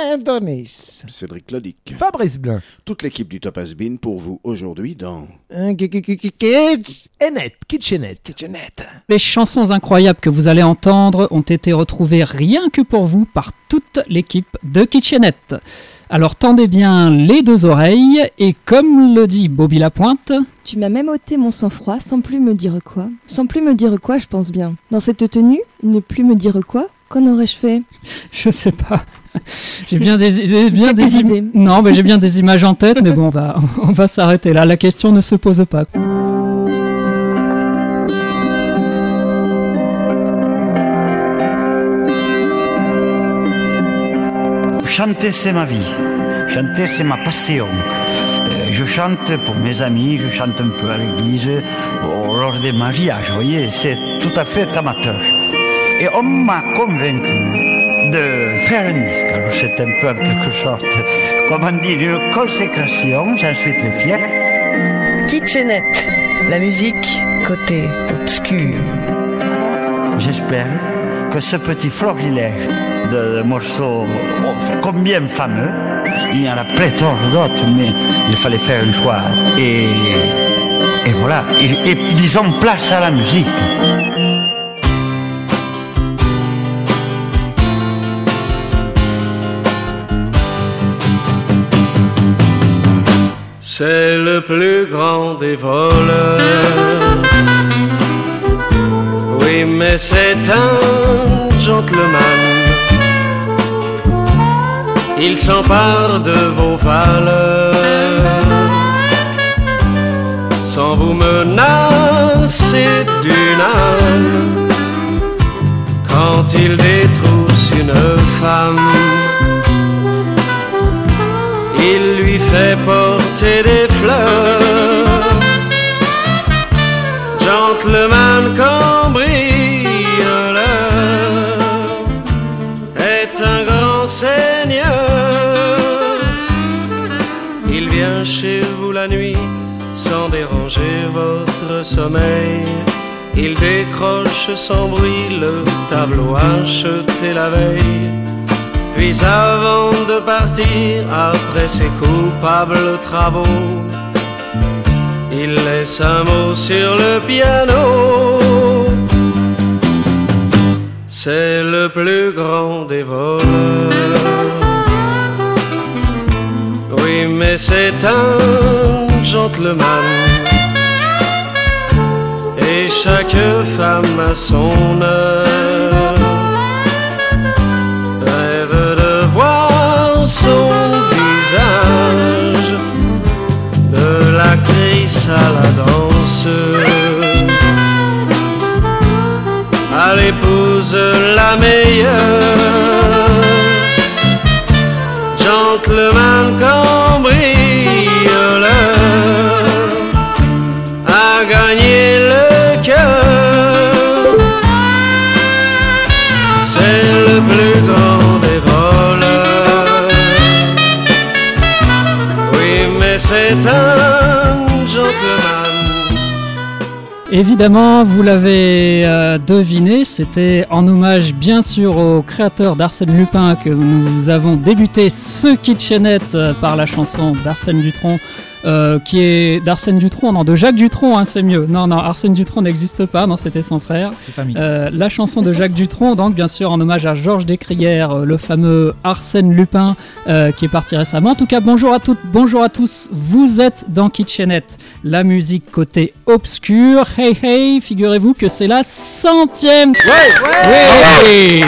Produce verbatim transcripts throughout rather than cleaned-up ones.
Adonis, Cédric Claudic, Fabrice Blin, toute l'équipe du Top Has-Been pour vous aujourd'hui dans Kitchenette, Kitchenette, Kitchenette. Les chansons incroyables que vous allez entendre ont été retrouvées rien que pour vous par toute l'équipe de Kitchenette. Alors tendez bien les deux oreilles et comme le dit Bobby Lapointe... Tu m'as même ôté mon sang-froid sans plus me dire quoi. Sans plus me dire quoi, je pense bien. Dans cette tenue, ne plus me dire quoi, qu'en aurais-je fait ? Je sais pas. J'ai bien des, j'ai bien Quelques des im- idées. Non, mais j'ai bien des images en tête, mais bon, on va, on va s'arrêter là. La question ne se pose pas. Chanter, c'est ma vie. Chanter, c'est ma passion. Euh, je chante pour mes amis, je chante un peu à l'église, au- lors des mariages, vous voyez, c'est tout à fait amateur. Et on m'a convaincu de faire un disque. Alors c'est un peu en quelque sorte, comment dire, une consécration, j'en suis très fier. Kitchenette, la musique côté obscur. J'espère que ce petit florilège de morceaux oh, combien fameux, il y en a pléthore d'autres, mais il fallait faire un choix. Et, et voilà, et, et disons place à la musique. C'est le plus grand des voleurs. Oui, mais c'est un gentleman. Il s'empare de vos valeurs sans vous menacer d'une âme. Quand il détrousse une femme, il lui fait porter des fleurs. Gentleman cambrioleur est un grand seigneur. Il vient chez vous la nuit sans déranger votre sommeil. Il décroche sans bruit le tableau acheté la veille. Puis avant de partir, après ses coupables travaux, il laisse un mot sur le piano. C'est le plus grand des voleurs. Oui, mais c'est un gentleman. Et chaque femme a son heure. Rêve de voir son visage, de l'actrice à la danseuse, à l'épouse la meilleure. Gentleman cambrioleur a gagné le cœur. C'est le plus grand des voleurs. Oui, mais c'est un gentleman. Évidemment, vous l'avez euh, deviné, c'était en hommage bien sûr au créateur d'Arsène Lupin que nous avons débuté ce Kitchenette euh, par la chanson d'Arsène Dutronc. Euh, qui est d'Arsène Dutronc, non, de Jacques Dutronc, hein, c'est mieux. Non, non, Arsène Dutronc n'existe pas, non, c'était son frère. C'est un mix. Euh, la chanson de Jacques Dutronc, donc bien sûr en hommage à Georges Descrières, euh, le fameux Arsène Lupin euh, qui est parti récemment. En tout cas, bonjour à toutes, bonjour à tous, vous êtes dans Kitchenette, la musique côté obscur. Hey hey, figurez-vous que c'est la centième. Oui.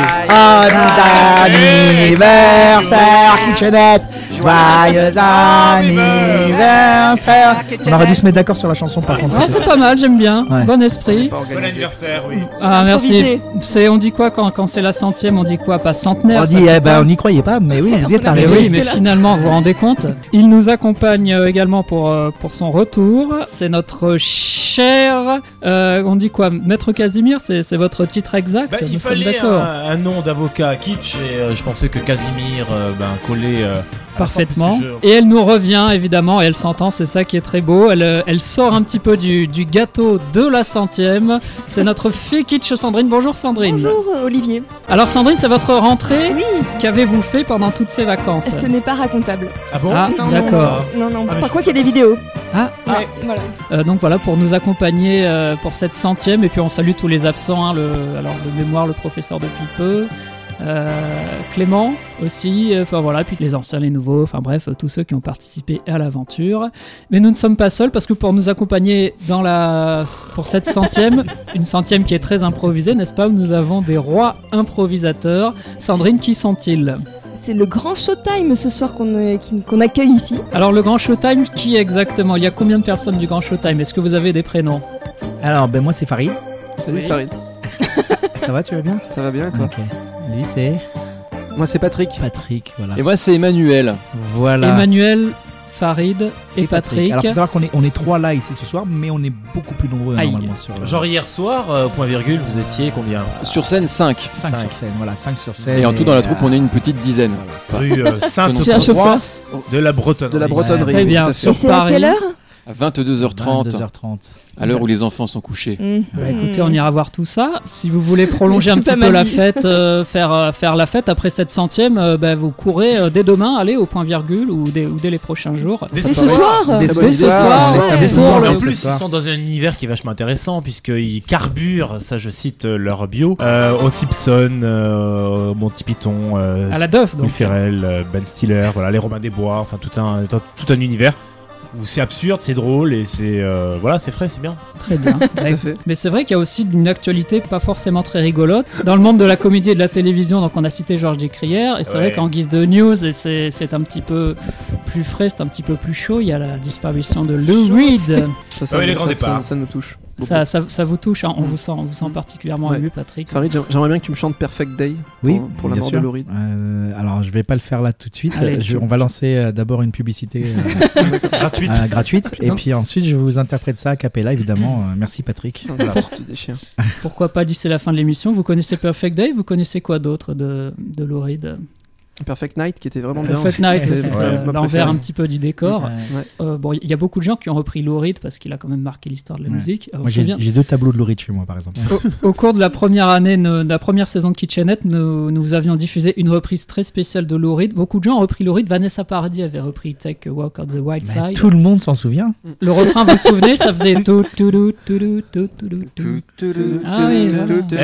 Anniversaire Kitchenette, joyeux anniversaire. On aurait dû se mettre d'accord sur la chanson par contre. Ah, c'est pas mal, j'aime bien. Ouais. Bon esprit. Bon anniversaire, oui. Ah, merci. Improvisé. C'est, on dit quoi quand, quand c'est la centième? On dit quoi? Pas centenaire? On ça dit, fait eh ben, pas. on n'y croyait pas, mais oui, vous y êtes Mais arrivé. oui, jusque mais là. finalement, vous vous rendez compte, il nous accompagne euh, également pour, euh, pour son retour. C'est notre cher, euh, on dit quoi, Maître Casimir, c'est, c'est votre titre exact? Bah, il Nous sommes fallait d'accord. un, un nom d'avocat kitsch et euh, je pensais que Casimir euh, ben, collait euh, parfaitement. Je... Et elle nous revient évidemment, et elle s'entend, c'est ça qui est très beau. Elle, elle sort un petit peu du, du gâteau de la centième. C'est notre fée kitsch Sandrine. Bonjour Sandrine. Bonjour euh, Olivier. Alors Sandrine, c'est votre rentrée. Oui. Qu'avez-vous fait pendant toutes ces vacances? Ce n'est pas racontable. Ah bon? Ah non, d'accord. Non, non. Ah, Par contre, il y a des vidéos. Ah, Ouais, ah. voilà. Euh, donc voilà, pour nous accompagner euh, pour cette centième. Et puis on salue tous les absents. Hein, le, alors de mémoire, le professeur depuis peu. Euh, Clément aussi, enfin euh, voilà, puis les anciens, les nouveaux, enfin bref, tous ceux qui ont participé à l'aventure. Mais nous ne sommes pas seuls parce que pour nous accompagner dans la, pour cette centième, une centième qui est très improvisée, n'est-ce pas? Nous avons des rois improvisateurs. Sandrine, qui sont-ils? C'est le grand showtime ce soir qu'on euh, qui- qu'on accueille ici. Alors le grand showtime, qui exactement? Il y a combien de personnes du grand showtime? Est-ce que vous avez des prénoms? Alors, ben moi c'est Farid. Salut Oui. Farid, Ça va, tu vas bien? ça va bien et toi? Ok. Lui c'est Moi c'est Patrick. Patrick, voilà. Et moi c'est Emmanuel. Voilà. Emmanuel, Farid et, Patrick. Alors faut savoir qu'on est, on est trois là ici ce soir, mais on est beaucoup plus nombreux Aïe. normalement sur. euh, Genre hier soir, euh, point virgule, vous étiez combien? Sur scène cinq. cinq cinq. sur scène, voilà, cinq sur scène. Et en tout dans la troupe euh, on est une petite dizaine. Rue euh, J'ai un chauffeur. Sainte-Croix de la Bretonnerie. De la Bretonnerie. Très oui, bien, tout à Et fait. sur c'est à Paris. quelle heure? À vingt-deux heures trente, vingt-deux heures trente. à l'heure où les enfants sont couchés. Mmh. Bah, écoutez, on ira voir tout ça. Si vous voulez prolonger un C'est petit pas peu mal la dit. fête, euh, faire, euh, faire la fête après cette centième, euh, bah, vous courez euh, dès demain, allez au point virgule ou dès, ou dès les prochains jours. Dès Et ce ce soir Dès Dès ce ce soir, soir, les ouais. samedis Pour soirs, le- En mais ce plus, soir. ils sont dans un univers qui est vachement intéressant puisqu'ils carburent, ça je cite euh, leur bio, euh, aux Simpsons, euh, Monty Python, euh, À la Duff, Will donc. Ferrell, euh, Ben Stiller, voilà, les Robins des Bois, enfin tout un, tout un univers où c'est absurde, c'est drôle et c'est euh, voilà, c'est frais, c'est bien. Très bien. Tout à fait. Mais c'est vrai qu'il y a aussi une actualité pas forcément très rigolote dans le monde de la comédie et de la télévision. Donc on a cité Georges Descrières et c'est Ouais. vrai qu'en guise de news, et c'est, c'est un petit peu plus frais, c'est un petit peu plus chaud. Il y a la disparition de Lou Chaud, Reed. Ça, ça, Ouais, les ça- grands ça- départs. ça nous touche. beaucoup. Ça, ça, ça vous touche, hein, on vous sent, on vous sent particulièrement Ouais. ému, Patrick. Farid, j'aim- j'aimerais bien que tu me chantes Perfect Day Oui, pour, pour la bien mort sûr. de Laurie. Euh, alors je vais pas le faire là tout de suite. Allez, Je- tu- on va lancer euh, d'abord une publicité euh, Gratuite. euh, gratuite, et puis ensuite je vous interprète ça a cappella évidemment. Euh, merci Patrick. Voilà, tu déchires. Pourquoi pas d'ici la fin de l'émission? Vous connaissez Perfect Day? Vous connaissez quoi d'autre de, de Lou Reed? Perfect Night qui était vraiment Perfect bien. Night, C'était c'était ouais, euh, ma l'envers préférée. un petit peu du décor. Euh, Euh, bon, il y a beaucoup de gens qui ont repris Lou Reed parce qu'il a quand même marqué l'histoire de la Ouais. musique. Euh, on moi se j'ai souvient- j'ai deux tableaux de Lou Reed chez moi par exemple. au, au cours de la première année, de la première saison de Kitchenette, nous, nous avions diffusé une reprise très spéciale de Lou Reed. Beaucoup de gens ont repris Lou Reed. Vanessa Paradis avait repris Take a Walk on the Wild Bah, Side. tout le monde s'en souvient. Le refrain, vous vous souvenez, ça faisait tout, tout, tout, tout, tout, tout, tout, tout. Ah oui, voilà. Eh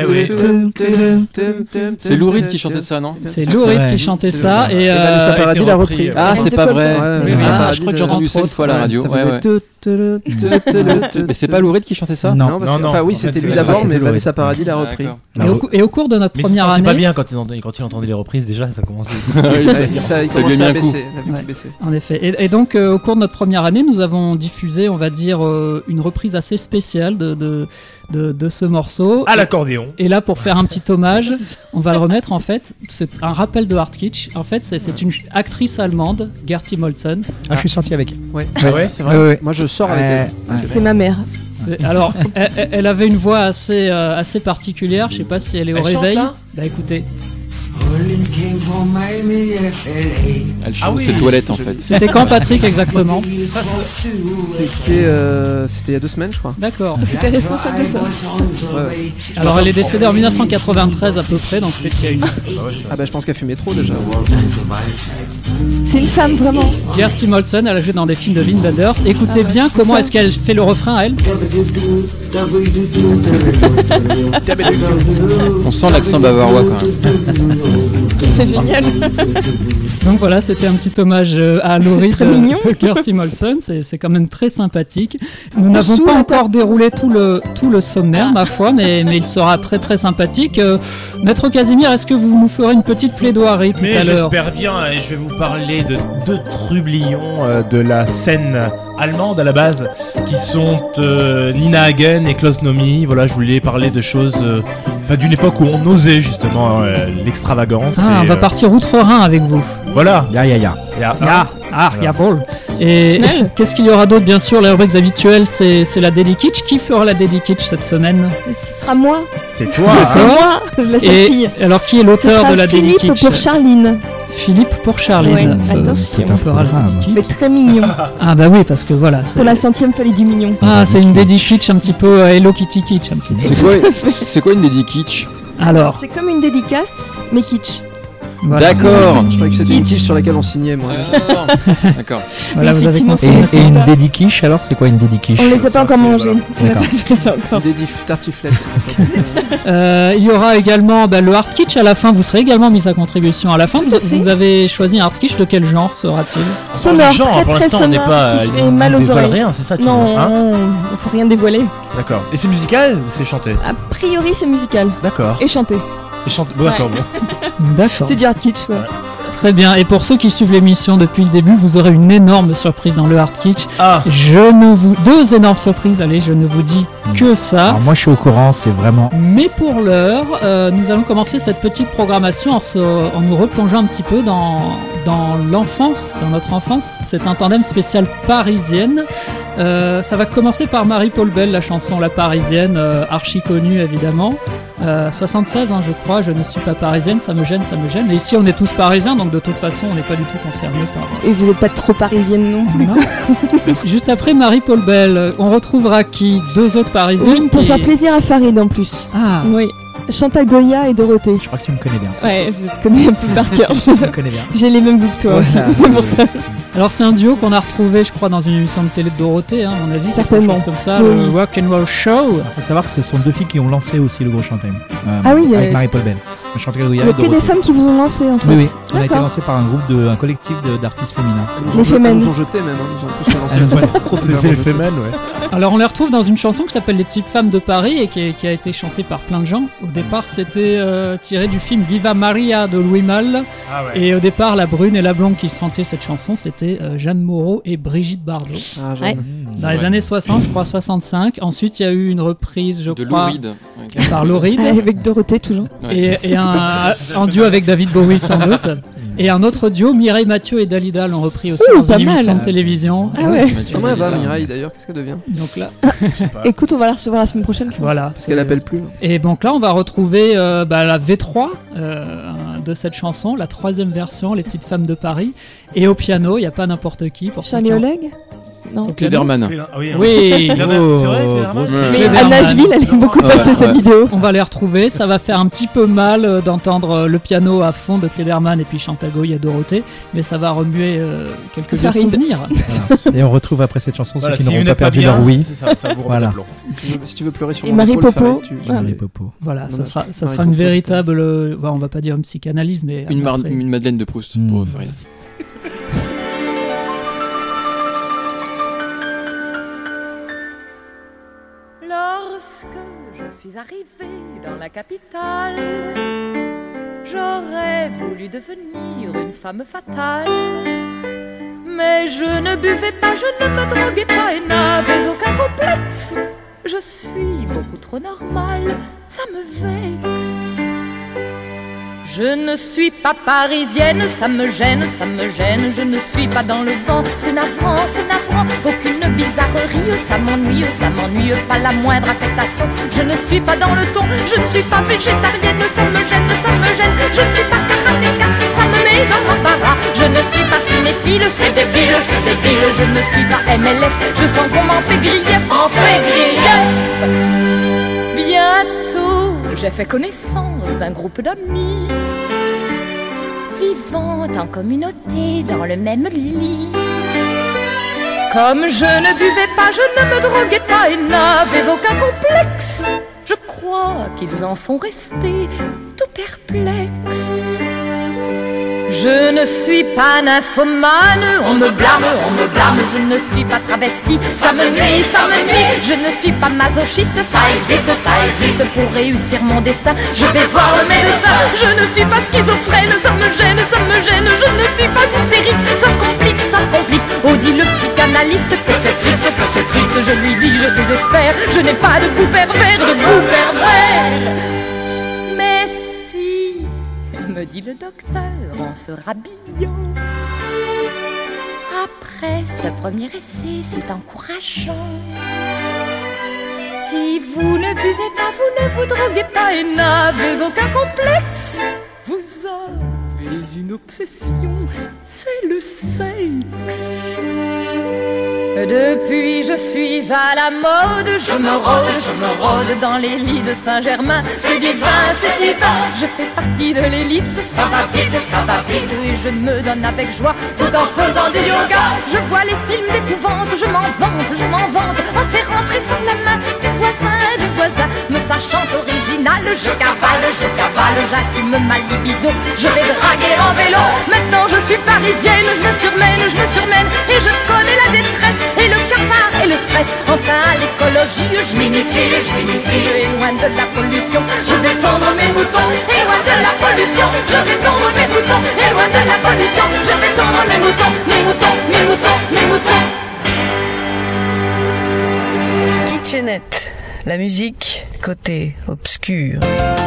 oui. C'est Lou Reed qui chantait ça, non? C'est Lou Reed Ouais. qui chantait C'est ça. ça. Et, Et euh, Vanessa ça a été Paradis l'a repris, repris. euh, Ah, And c'est the pas Cold vrai. Ouais, Call. ouais, oui, Vanessa ah, Paradis je crois que l'a j'ai entendu repris. ça une fois à la radio. Ça Ouais, faisait ouais. tout, tout, tout, tout, Mais c'est pas Lou Reed qui chantait ça? Non. Non, parce- Non, non, enfin oui, en fait, c'était c'est lui la- d'abord, c'était mais Lou Vanessa Reed. Paradis l'a repris. D'accord. et, au, cou- et au cours de notre Mais ils se première sentaient pas année, bien quand ils, entendaient, quand ils entendaient les reprises, déjà ça commençait. Oui, Ouais, ça- il- ça- il ça lui a commençait mis à un coup. baisser, la vue Ouais. qui baissait. en effet. Et, et donc, euh, au cours de notre première année, nous avons diffusé, on va dire, euh, une reprise assez spéciale de, de, de, de ce morceau. À l'accordéon. Et là, pour faire un petit hommage, on va le remettre en fait. C'est un rappel de Hard Kitsch. En fait, c'est, c'est une actrice allemande, Gertie Moltzen. Ah, je suis sorti avec. Ouais. Ah ouais, c'est vrai. Ouais, ouais, ouais. Moi je sors avec Euh, elle. ouais. C'est ma mère. C'est- alors, elle, elle- elle avait une voix assez, euh, assez particulière. Je sais pas si elle est au Elle chante, réveil. là Bah écoutez, Elle Ah chante oui. ses toilettes en fait. c'était quand Patrick exactement? C'était euh, c'était il y a deux semaines, je crois. D'accord. C'était responsable de ça. Ouais, ouais. Alors, elle est décédée en dix-neuf cent quatre-vingt-treize à peu près, donc peut-être qu'il y a une. Ah bah je pense qu'elle fumait trop déjà. C'est une femme vraiment. Gertie Moltzen, elle a joué dans des films de Lynn Landers. Écoutez Ah ouais, bien c'est comment ça. est-ce qu'elle fait le refrain, elle. On sent l'accent bavarois quand même. C'est génial. Donc voilà, c'était un petit hommage euh, à Laurie Très de, mignon. de Gertie Moltzen. C'est, c'est quand même très sympathique. Nous n'avons Sous pas la encore déroulé tout le, tout le sommaire, ma foi, mais, mais il sera très très sympathique. Euh, Maître Casimir, est-ce que vous nous ferez une petite plaidoirie tout Mais à l'heure? j'espère bien, et je vais vous parler de deux trublions euh, de la scène allemande à la base, qui sont euh, Nina Hagen et Klaus Nomi. Voilà, je voulais parler de choses, euh, enfin d'une époque où on osait justement euh, l'extravagance. Ah, et, on va euh, partir outre-Rhin avec vous. Voilà. Ya ya ya. Et à- Ah, ah, Voilà. jawohl. Et qu'est-ce qu'il y aura d'autre? Bien sûr, les rubriques habituelles, c'est, c'est la Daily Kitsch. Qui fera la Daily Kitsch cette semaine? Ce sera moi. C'est toi. C'est hein. moi, la seule Et fille. alors, qui est Ce l'auteur sera de la Daily Philippe Kitsch? pour Charline. Philippe pour Charline. Ouais, Euh, attention. on fera le programme. kitsch. Ça fait très mignon. Ah bah oui, parce que voilà. c'est- Pour la centième, fallait du mignon. Ah, c'est une dédi kitsch un petit peu euh, Hello Kitty kitsch un petit peu. C'est quoi, c'est quoi une dédi kitsch? Alors, C'est comme une dédicace, mais kitsch. voilà. D'accord. Je croyais que c'était une tige sur laquelle on signait, moi. D'accord. Voilà, vous avez Effectivement, compris. Et, c'est et une sympa. dédiquiche, alors c'est quoi une dédiquiche? On les a Ça, pas encore c'est- mangés. voilà. On a D'accord. pas fait ça encore. Des diff- tartiflettes. Euh, il y aura également bah, le hard kitsch à la fin. Vous serez également mis à contribution à la fin. Tout Vous, à fait. vous avez choisi un hard kitsch de quel genre sera-t-il? Sonore, Genre, très pour très l'instant, on n'est sonore, pas. qui il fait nous mal aux dévoile oreilles. rien, c'est ça tu Non, vois, hein faut rien dévoiler. D'accord. Et c'est musical ou c'est chanté? A priori, c'est musical D'accord. et chanté. Et chante. Bon, d'accord, bon. D'accord. C'est du hard kitsch, quoi. Ouais. Très bien. Et pour ceux qui suivent l'émission depuis le début, vous aurez une énorme surprise dans le hard kitsch. Ah, Je ne vous deux énormes surprises. Allez, je ne vous dis que ça. Alors moi je suis au courant, c'est vraiment... Mais pour l'heure, euh, nous allons commencer cette petite programmation en, se- en nous replongeant un petit peu dans, dans l'enfance, dans notre enfance. C'est un tandem spécial parisienne. Euh, ça va commencer par Marie-Paul Bell, la chanson La Parisienne, euh, archi connue évidemment. Euh, soixante-seize, hein, je crois, je ne suis pas parisienne, ça me gêne, ça me gêne. Et ici on est tous parisiens, donc de toute façon on n'est pas du tout concernés par... Et vous n'êtes pas trop parisienne non plus. Non. Juste après Marie-Paul Bell, on retrouvera qui? Deux autres parisiennes Oui, pour qui- faire plaisir à Farid en plus. Ah, Oui. Chantal Goya et Dorothée. Je crois que tu me connais bien. Ouais, je te connais un peu par cœur. Je me connais bien. J'ai les mêmes goûts que toi Ouais, aussi, ça, c'est pour ça. alors c'est un duo qu'on a retrouvé, je crois, dans une émission de télé de Dorothée, hein, à mon avis. Certainement. Quelque chose comme ça, Oui, le oui. Rock and Roll Show. Il faut savoir que ce sont deux filles qui ont lancé aussi le gros Chantal. Euh, Ah oui, avec euh, Marie-Paul Bell. Le Chantal Goya Il n'y et a que des Dorothée. femmes qui vous ont lancé en fait. Oui, oui. On a été D'accord. lancé par un groupe de, un collectif de- d'artistes féminins. Elles nous Les ont jeté- femelles. elles nous ont jeté même, hein, ils ont plus relancé. Elles ont- c'est le phénomène, ouais. Alors on les retrouve dans une chanson qui s'appelle Les Types Femmes de Paris et qui, est- qui a été chantée par plein de gens. Au départ, c'était euh, tiré du film Viva Maria de Louis Malle. Ah ouais. Et au départ, la brune et la blonde qui chantaient cette chanson, c'était euh, Jeanne Moreau et Brigitte Bardot. Ah, Ouais. jeune. Dans les Ouais. années soixante, je crois soixante-cinq. Ensuite, il y a eu une reprise, je De crois, Louride. par Lauride. Ah, avec Dorothée toujours. Et, et un, un duo avec David Bowie sans doute. Et un autre duo, Mireille Mathieu et Dalida l'ont repris aussi Ouh, dans pas une émission mal. de télévision. Ah ouais. Comment elle va, Mireille d'ailleurs? Qu'est-ce qu'elle devient? Donc là, Écoute, on va la recevoir la semaine prochaine, je pense. voilà. Parce qu'elle appelle plus. Et donc là, on va retrouver euh, bah, la V trois euh, de cette chanson, la troisième version, Les Petites Femmes de Paris. Et au piano, il n'y a pas n'importe qui. Pour Charlie ceux qui ont- Oleg Non. Au piano. Klederman. Ah oui, Oui, Klederman, c'est vrai, Oh, Klederman grosse- Ouais. Mais Klederman. à Nashville, elle aime beaucoup Ouais, passer ouais. cette vidéo. on va les retrouver. Ça va faire un petit peu mal euh, d'entendre euh, le piano à fond de Klederman et puis Chantal Goya et Dorothée, mais ça va remuer euh, quelques vieux Farid. souvenirs. Voilà. Et on retrouve après cette chanson Voilà, ceux qui si n'auront vous pas n'êtes pas perdu bien, leur oui. c'est ça, ça vous remet Voilà. d'aplomb. Si tu veux- Si tu veux pleurer sur Et mon Marie épaule, Popo. Farid, tu- Ah. Marie Popo. Voilà, Non, ça mais- sera, ça Marie sera une Popo, véritable, euh, ouais, on va pas dire une psychanalyse, mais Une, mar- après- une Madeleine de Proust Hmm. pour Farid. Lorsque je suis arrivée dans la capitale, j'aurais voulu devenir une femme fatale. Mais je ne buvais pas, je ne me droguais pas et n'avais aucun complexe. Je suis beaucoup trop normale, ça me vexe. Je ne suis pas parisienne, ça me gêne, ça me gêne. Je ne suis pas dans le vent, c'est navrant, c'est navrant. Aucune bizarrerie, ça m'ennuie, ça m'ennuie. Pas la moindre affectation. Je ne suis pas dans le ton, je ne suis pas végétarienne, ça me gêne, ça me gêne. Je ne suis pas karatéka, ça me met dans l'embarras. Je ne suis pas cinéphile, c'est débile, c'est débile. Je ne suis pas M L F, je sens qu'on m'en fait griller, m'en fait griller. Bientôt, j'ai fait connaissance d'un groupe d'amis vivant en communauté dans le même lit. Comme je ne buvais pas, je ne me droguais pas et n'avais aucun complexe, je crois qu'ils en sont restés tout perplexes. Je ne suis pas nymphomane, on me blâme, on me blâme. Je ne suis pas travesti, ça me nuit, ça me nuit. Je ne suis pas masochiste, ça existe, ça existe. Pour réussir mon destin, je vais voir le médecin. Je ne suis pas schizophrène, ça me gêne, ça me gêne. Je ne suis pas hystérique, ça se complique, ça se complique. Oh, dit le psychanalyste que c'est triste, que c'est triste. Je lui dis, je désespère, je n'ai pas de goût pervers, de goût pervers. Mais si, me dit le docteur en se rhabillant, après ce premier essai, c'est encourageant. Si vous ne buvez pas, vous ne vous droguez pas et n'avez aucun complexe, vous avez mais une obsession, c'est le sexe. Depuis je suis à la mode, je me rôde, je me rôde dans les lits de Saint-Germain. C'est divin, c'est divin, je fais partie de l'élite. Ça va vite, ça va vite, et je me donne avec joie tout en faisant du yoga. Je vois les films d'épouvante, je m'en vante, je m'en vante en serrant très fort la main du voisin, du voisin. Me sachant original, je cavale, je cavale, j'assume ma libido. Je vais draguer en vélo, maintenant je suis parisienne. Je me surmène, je me surmène, et je connais la détresse et le cafard et le stress. Enfin à l'écologie, je m'initie, je m'initie. Et loin de la pollution, je vais tondre mes moutons. Et loin de la pollution, je vais tondre mes moutons. Et loin de la pollution, je vais tondre mes moutons, mes moutons, mes moutons, mes moutons. Kitchenette, la musique côté obscur.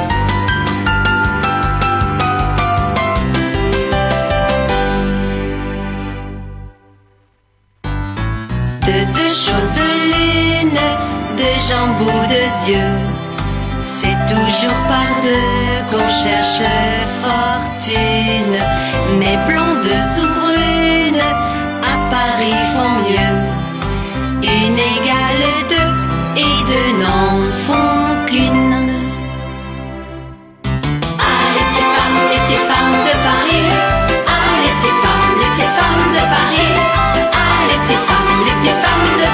De deux choses l'une, deux jambes ou deux yeux, c'est toujours par deux qu'on cherche fortune. Mais blondes ou brunes, à Paris font mieux. Une égale deux, et deux n'en font qu'une. Ah, les petites femmes, les petites femmes de Paris. Ah, les petites femmes, les petites femmes de Paris. Ah, les petites femmes, les petites femmes de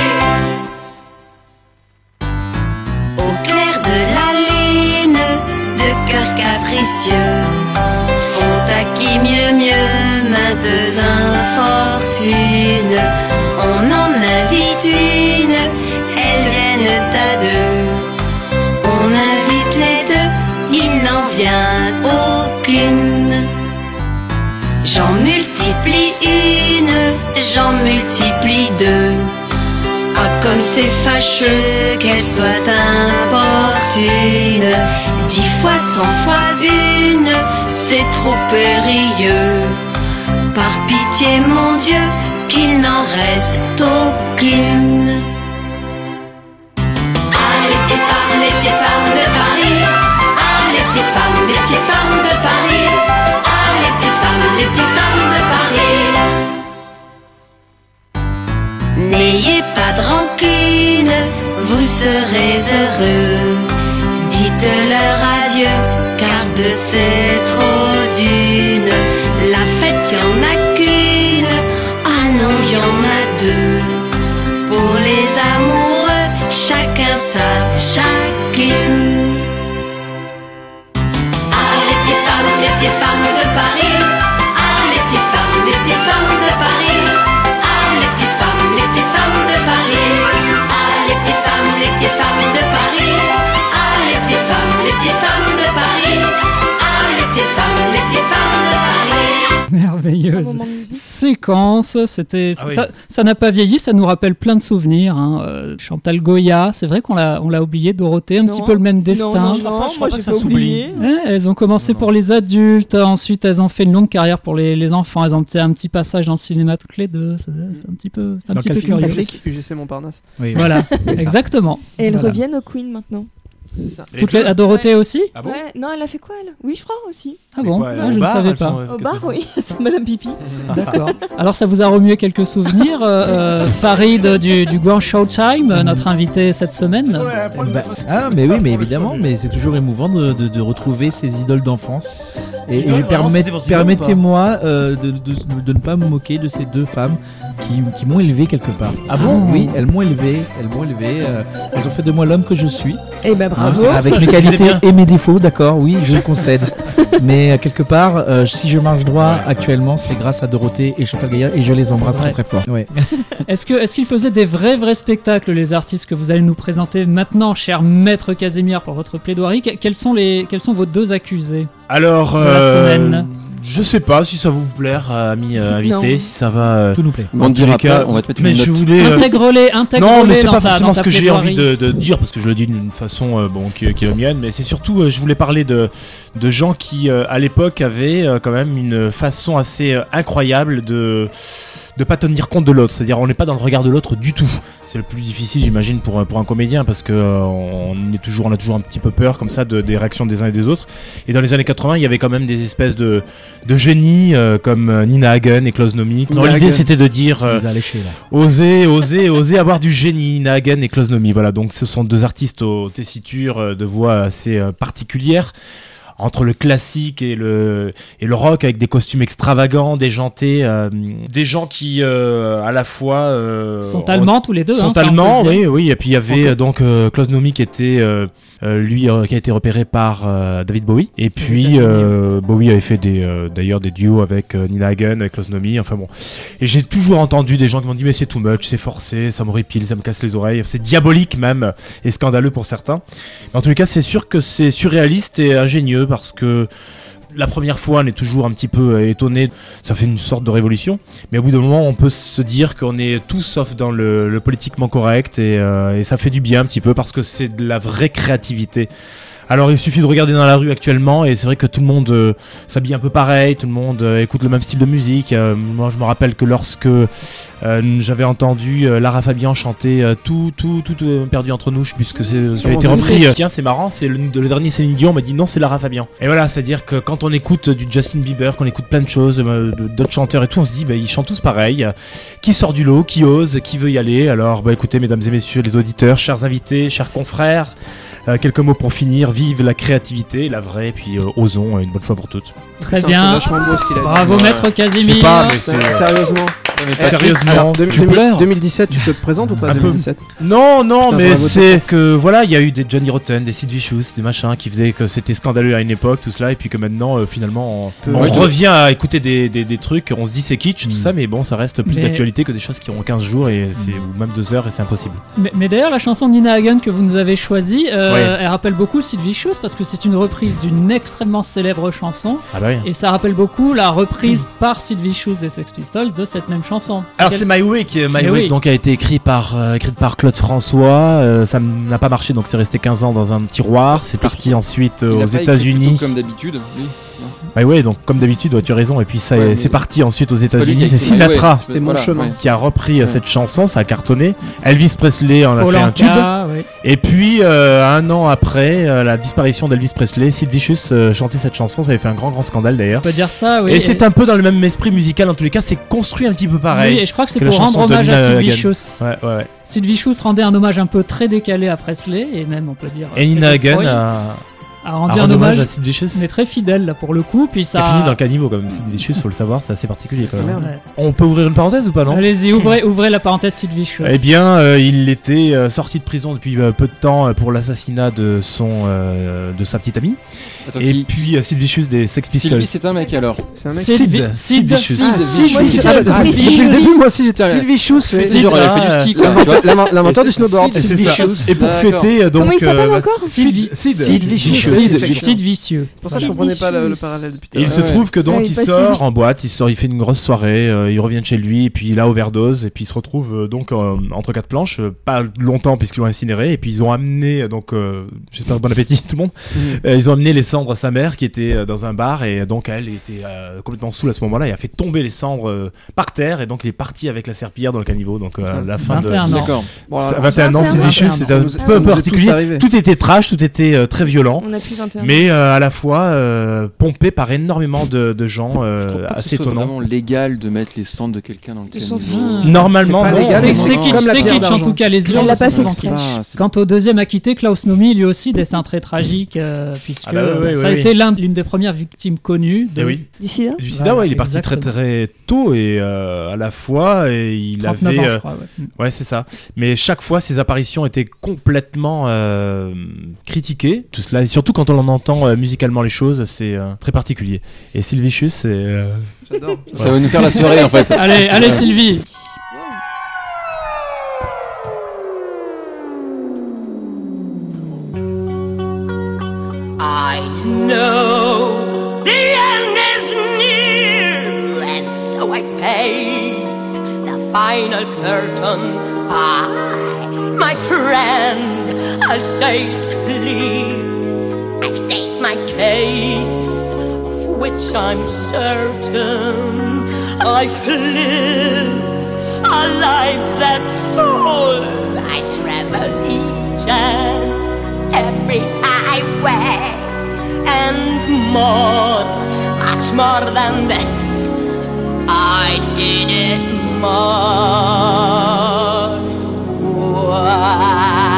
Paris. Au clair de la lune, de cœurs capricieux font à qui mieux mieux maintes infortunes. On en invite une, elles viennent à deux. On invite les deux, il n'en vient aucune. J'en multiplie une, j'en multiplie deux. Ah, comme c'est fâcheux qu'elle soit importune. Dix fois, cent fois une, c'est trop périlleux. Par pitié, mon Dieu, qu'il n'en reste aucune. Ah, les petites femmes, les petites femmes de Paris. Ah, les petites femmes, les petites femmes de Paris. Ah, les petites femmes, les petites femmes de Paris. N'ayez pas de rancune, vous serez heureux. Dites-leur adieu, car deux c'est trop d'une. La fête y'en a qu'une, ah non y'en a deux. Pour les amoureux, chacun sa chacune. Ah, les petites femmes, les petites femmes de Paris. Ah, les petites femmes, les petites femmes de Paris. Ah, les petites femmes, les petites femmes de Paris. Ah, les petites femmes, les petites femmes de Paris. Ah, les petites femmes, les petites femmes de Paris. Ah, les petites femmes, les petites femmes de Paris. Merveilleuse séquence, c'était Ah oui. ça, ça n'a pas vieilli, ça nous rappelle plein de souvenirs. Hein. Euh, Chantal Goya, c'est vrai qu'on l'a, on l'a oublié. Dorothée, un Non. petit peu le même destin. Non, non, Je crois pas- je crois moi, pas que j'ai ça s'oublie. oublié. Ouais, elles ont commencé pour les adultes, ensuite elles ont fait une longue carrière pour les, les enfants. Elles ont fait un petit passage dans le cinéma toutes les deux. C'est, c'est un petit peu, c'est un Dans petit quel peu film, curieux. Patrick U G C Montparnasse. Oui, Voilà, C'est ça. exactement. Et elles Voilà. reviennent au Queen maintenant. C'est ça. Toutes les, à Dorothée aussi. Ah bon? Ouais, non, elle a fait quoi elle? Oui, je crois aussi. Ah bon, quoi, ah, au je ne bar, savais elles pas. sont, euh, Au qu'est-ce bar, qu'elles font oui, c'est Madame Pipi. D'accord. Alors ça vous a remué quelques souvenirs, euh, euh, Farid du, du Grand Showtime, euh, notre invité cette semaine. Bah, ah, mais oui, mais évidemment, mais c'est toujours émouvant de, de, de retrouver ces idoles d'enfance. Et, et Idoles, vraiment, permet- c'était votre idole ou permettez-moi euh, de, de, de ne pas me moquer de ces deux femmes qui, qui m'ont élevé quelque part. Ah bon? Oui, elles m'ont élevé, elles m'ont élevé. euh, elles ont fait de moi l'homme que je suis. Eh ben bravo. Hein, avec ça, mes je le disais qualités bien. et mes défauts, d'accord, oui, je le concède. Mais euh, quelque part, euh, si je marche droit actuellement, c'est grâce à Dorothée et Chantal Goya et je les embrasse C'est très vrai. très fort. Ouais. Est-ce que est-ce qu'ils faisaient des vrais vrais spectacles, les artistes que vous allez nous présenter maintenant, cher maître Casimir, pour votre plaidoirie? Que- Quels sont les quels sont vos deux accusés? Alors, De la euh, semaine. je sais pas si ça vous plaire, amis euh, invités, Non. si ça va. euh, Tout nous plaît. On te tous les dira cas, pas, on va te mettre mais une je note. voulais. euh, Intègre-les, intègre-les Non, mais c'est dans pas ta- forcément dans ce ta que j'ai envie plaidoirie. de, de dire parce que je le dis d'une façon euh, bon, qui, qui est la mienne, mais c'est surtout, euh, je voulais parler de, de gens qui, euh, à l'époque, avaient euh, quand même une façon assez euh, incroyable de, de pas tenir compte de l'autre, c'est-à-dire on n'est pas dans le regard de l'autre du tout. C'est le plus difficile, j'imagine, pour pour un comédien parce que euh, on est toujours, on a toujours un petit peu peur comme ça de, des réactions des uns et des autres. Et dans les années quatre-vingts, il y avait quand même des espèces de de génies euh, comme euh, Nina Hagen et Klaus Nomi. Non, l'idée Hagen. c'était de dire euh, lécher, là. oser, oser, oser avoir du génie. Nina Hagen et Klaus Nomi. Voilà, donc ce sont deux artistes aux tessitures euh, de voix assez euh, particulières. Entre le classique et le et le rock avec des costumes extravagants, déjantés, euh, des gens qui euh, à la fois euh, Sont allemands tous les deux, sont hein, ça, on allemands, peut le oui, dire. oui. Et puis il y avait Encore. euh, donc euh, Klaus Nomi qui était euh, euh, lui euh, qui a été repéré par euh, David Bowie. Et puis euh, Bowie avait fait des euh, d'ailleurs des duos avec euh, Nina Hagen, avec Klaus Nomi. Enfin bon. Et j'ai toujours entendu des gens qui m'ont dit mais c'est too much, c'est forcé, ça m'horripile, ça me casse les oreilles, c'est diabolique même et scandaleux pour certains. Mais en tous les cas, c'est sûr que c'est surréaliste et ingénieux. Parce que la première fois, on est toujours un petit peu étonné, ça fait une sorte de révolution, mais au bout d'un moment, on peut se dire qu'on est tout sauf dans le, le politiquement correct et, euh, et ça fait du bien un petit peu parce que c'est de la vraie créativité. Alors il suffit de regarder dans la rue actuellement et c'est vrai que tout le monde euh, s'habille un peu pareil, tout le monde euh, écoute le même style de musique. Euh, moi je me rappelle que lorsque euh, j'avais entendu euh, Lara Fabian chanter euh, tout, tout, tout euh, perdu entre nous, je sais plus ce que c'est, ça a été repris. Euh, tiens c'est marrant, c'est le, le dernier Céline Dion, on m'a dit non c'est Lara Fabian. Et voilà, c'est-à-dire que quand on écoute du Justin Bieber, qu'on écoute plein de choses, euh, d'autres chanteurs et tout, on se dit bah ils chantent tous pareil. Euh, qui sort du lot, qui ose, qui veut y aller. Alors bah écoutez mesdames et messieurs les auditeurs, chers invités, chers confrères. Euh, quelques mots pour finir. Vive la créativité, la vraie, et puis euh, osons euh, une bonne fois pour toutes. Très Putain, bien. c'est vachement beau ce qu'il a dit. Bravo Ouais. maître Casimir. Je sais pas, mais c'est- Sérieusement. mais pas sérieusement. Alors, deux- Tu deux- pleures deux mille dix-sept, tu te présentes ou pas Un peu. deux mille dix-sept? Non, non, Putain, mais j'aurais voté c'est pour. que voilà, il y a eu des Johnny Rotten, des Sid Vicious, des machins qui faisaient que c'était scandaleux à une époque, tout cela, et puis que maintenant, euh, finalement, on, Peu- on Ouais, je- revient à écouter des, des, des trucs, on se dit c'est kitsch, tout ça, mais bon, ça reste plus Mais- d'actualité que des choses qui ont quinze jours et c'est, ou même deux heures et c'est impossible. Mais, mais d'ailleurs, la chanson de Nina Hagen que vous nous avez choisie, euh, Ouais. elle rappelle beaucoup Sid Vicious parce que c'est une reprise d'une extrêmement célèbre chanson. Ah bah oui. Et ça rappelle beaucoup la reprise par Sid Vicious des Sex Pistols de cette même chanson. Alors quel- c'est My Way qui My Mais Way oui. donc a été écrit par euh, écrite par Claude François, euh, ça n'a pas marché donc c'est resté quinze ans dans un tiroir, c'est parti ensuite euh, Il a aux pas écrit États-Unis. plutôt comme d'habitude, lui. Non. My Way donc comme d'habitude, ouais, tu as raison et puis ça Ouais, est- mais c'est parti ensuite aux pas lui États-Unis, qui a c'est écrit My Way, Sinatra c'était mon chemin. qui a repris euh, Ouais. cette chanson, ça a cartonné. Elvis Presley en a fait un tube. Olanka, oui. Et puis euh, un an après euh, la disparition d'Elvis Presley, Sid Vicious euh, chantait cette chanson, ça avait fait un grand grand scandale d'ailleurs. On peut dire ça, oui. Et c'est un peu dans le même esprit musical en tous les cas, c'est construit un petit peu pareil. Oui, et je crois que c'est la pour rendre chanson de hommage à Nina Sid Hagen. Vicious. Ouais, ouais, ouais. Sid Vicious rendait un hommage un peu très décalé à Presley, et même on peut dire. Et euh, Nina Sid Hagen Destroy a, a rendu a un rendu hommage, à Sid Vicious. mais très fidèle là pour le coup. Puis Qui ça a fini dans le caniveau comme Sid Vicious, faut le savoir, c'est assez particulier quand même. Merde. Ouais. On peut ouvrir une parenthèse ou pas non? Allez-y, ouvrez, ouvrez la parenthèse Sid Vicious. Eh bien, euh, il était euh, sorti de prison depuis euh, peu de temps euh, pour l'assassinat de son euh, de sa petite amie. Attends, Et qui- puis euh, Sid Vicious des Sex Pistols. Sylvie, c'est un mec alors. C'est un mec. Sid, Sid. Vi- Sid Sid, Vicious. Sid, Ah, Sid moi, Vicious. c'est- Ah, Ah, depuis Sid le début, Vicious. moi aussi j'étais. Sid Vicious fait C'est genre, il a fait du ski quoi. L'inventeur- l'in- L'inventeur du snowboard, Et Sid c'est ça. Vicious. Et pour D'accord. fêter euh, donc Comment il s'appelle euh, encore Sid, Vi- Sid. Sid Vicious. Sid. Sid, Sid Vicious. C'est pour ça que je Sid comprenais pas le, le Vicious. parallèle depuis tout Et à il l'heure. se ouais. trouve que donc Ouais, il pas sort Sid. en boîte, il sort, il fait une grosse soirée, euh, il revient de chez lui et puis il a overdose et puis il se retrouve euh, donc euh, entre quatre planches, euh, pas longtemps puisqu'ils l'ont incinéré et puis ils ont amené euh, donc euh, j'espère bon appétit tout le monde. Euh, ils ont amené les cendres à sa mère qui était euh, dans un bar et donc elle était euh, complètement saoule à ce moment-là et a fait tomber les cendres euh, par terre et donc il est parti avec la serpillière dans le caniveau donc euh, à la fin de vingt et un ans. D'accord. Bon, Ça- alors, vingt et un ans, vingt et un c'est ans. vicieux, c'est un Ça nous- ça peu nous est tous particulier. arrivé. Tout était trash, tout était euh, très violent. On a plus vingt et un. Mais euh, à la fois euh, pompé par énormément de, de gens Je euh, trouve pas que assez ce soit étonnants. vraiment légal de mettre les cendres de quelqu'un dans le De son caniveau. fils. Normalement, C'est pas non. légal, C'est mais c'est non. kitsch, Comme la c'est pierre kitsch, en d'argent. tout cas les Elle urnes l'a pas sont fait souvent exprès. kitsch. Ah, c'est- Quant au deuxième acquitté, Klaus Nomi, lui aussi destin très tragique, euh, puisque Ah bah oui, oui, ça a oui, été oui. l'un l'une des premières victimes connues de Eh oui. Du sida Du sida, Voilà, ouais, il est parti très exactement. très tôt et euh, à la fois et il trente-neuf avait ans, euh, je crois. Ouais. ouais c'est ça. Mais chaque fois ses apparitions étaient complètement euh, critiquées. Tout cela et surtout quand on en entend euh, musicalement les choses, c'est euh, très particulier. Et Sid Vicious, c'est euh, J'adore. Ça va nous faire la soirée en fait. Allez, allez Sylvie. I know the end is near, and so I face the final curtain. I, my friend, I'll say it clear. I state my case, of which I'm certain. I've lived a life that's full. I travel each and every highway, and more, much more than this, I did it my way.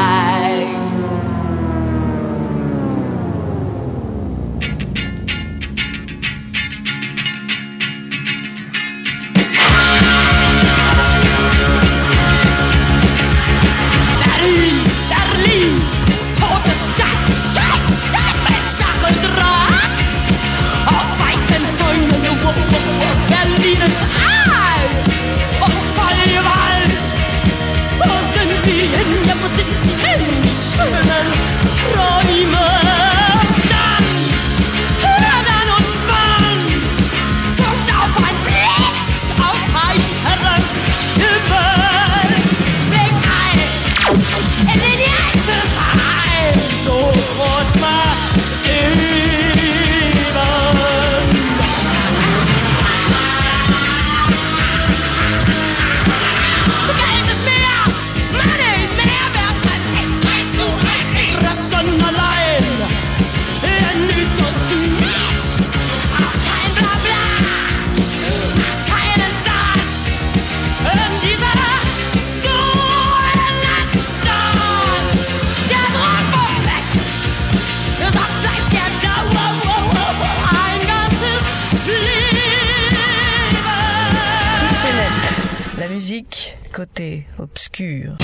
Côté obscur.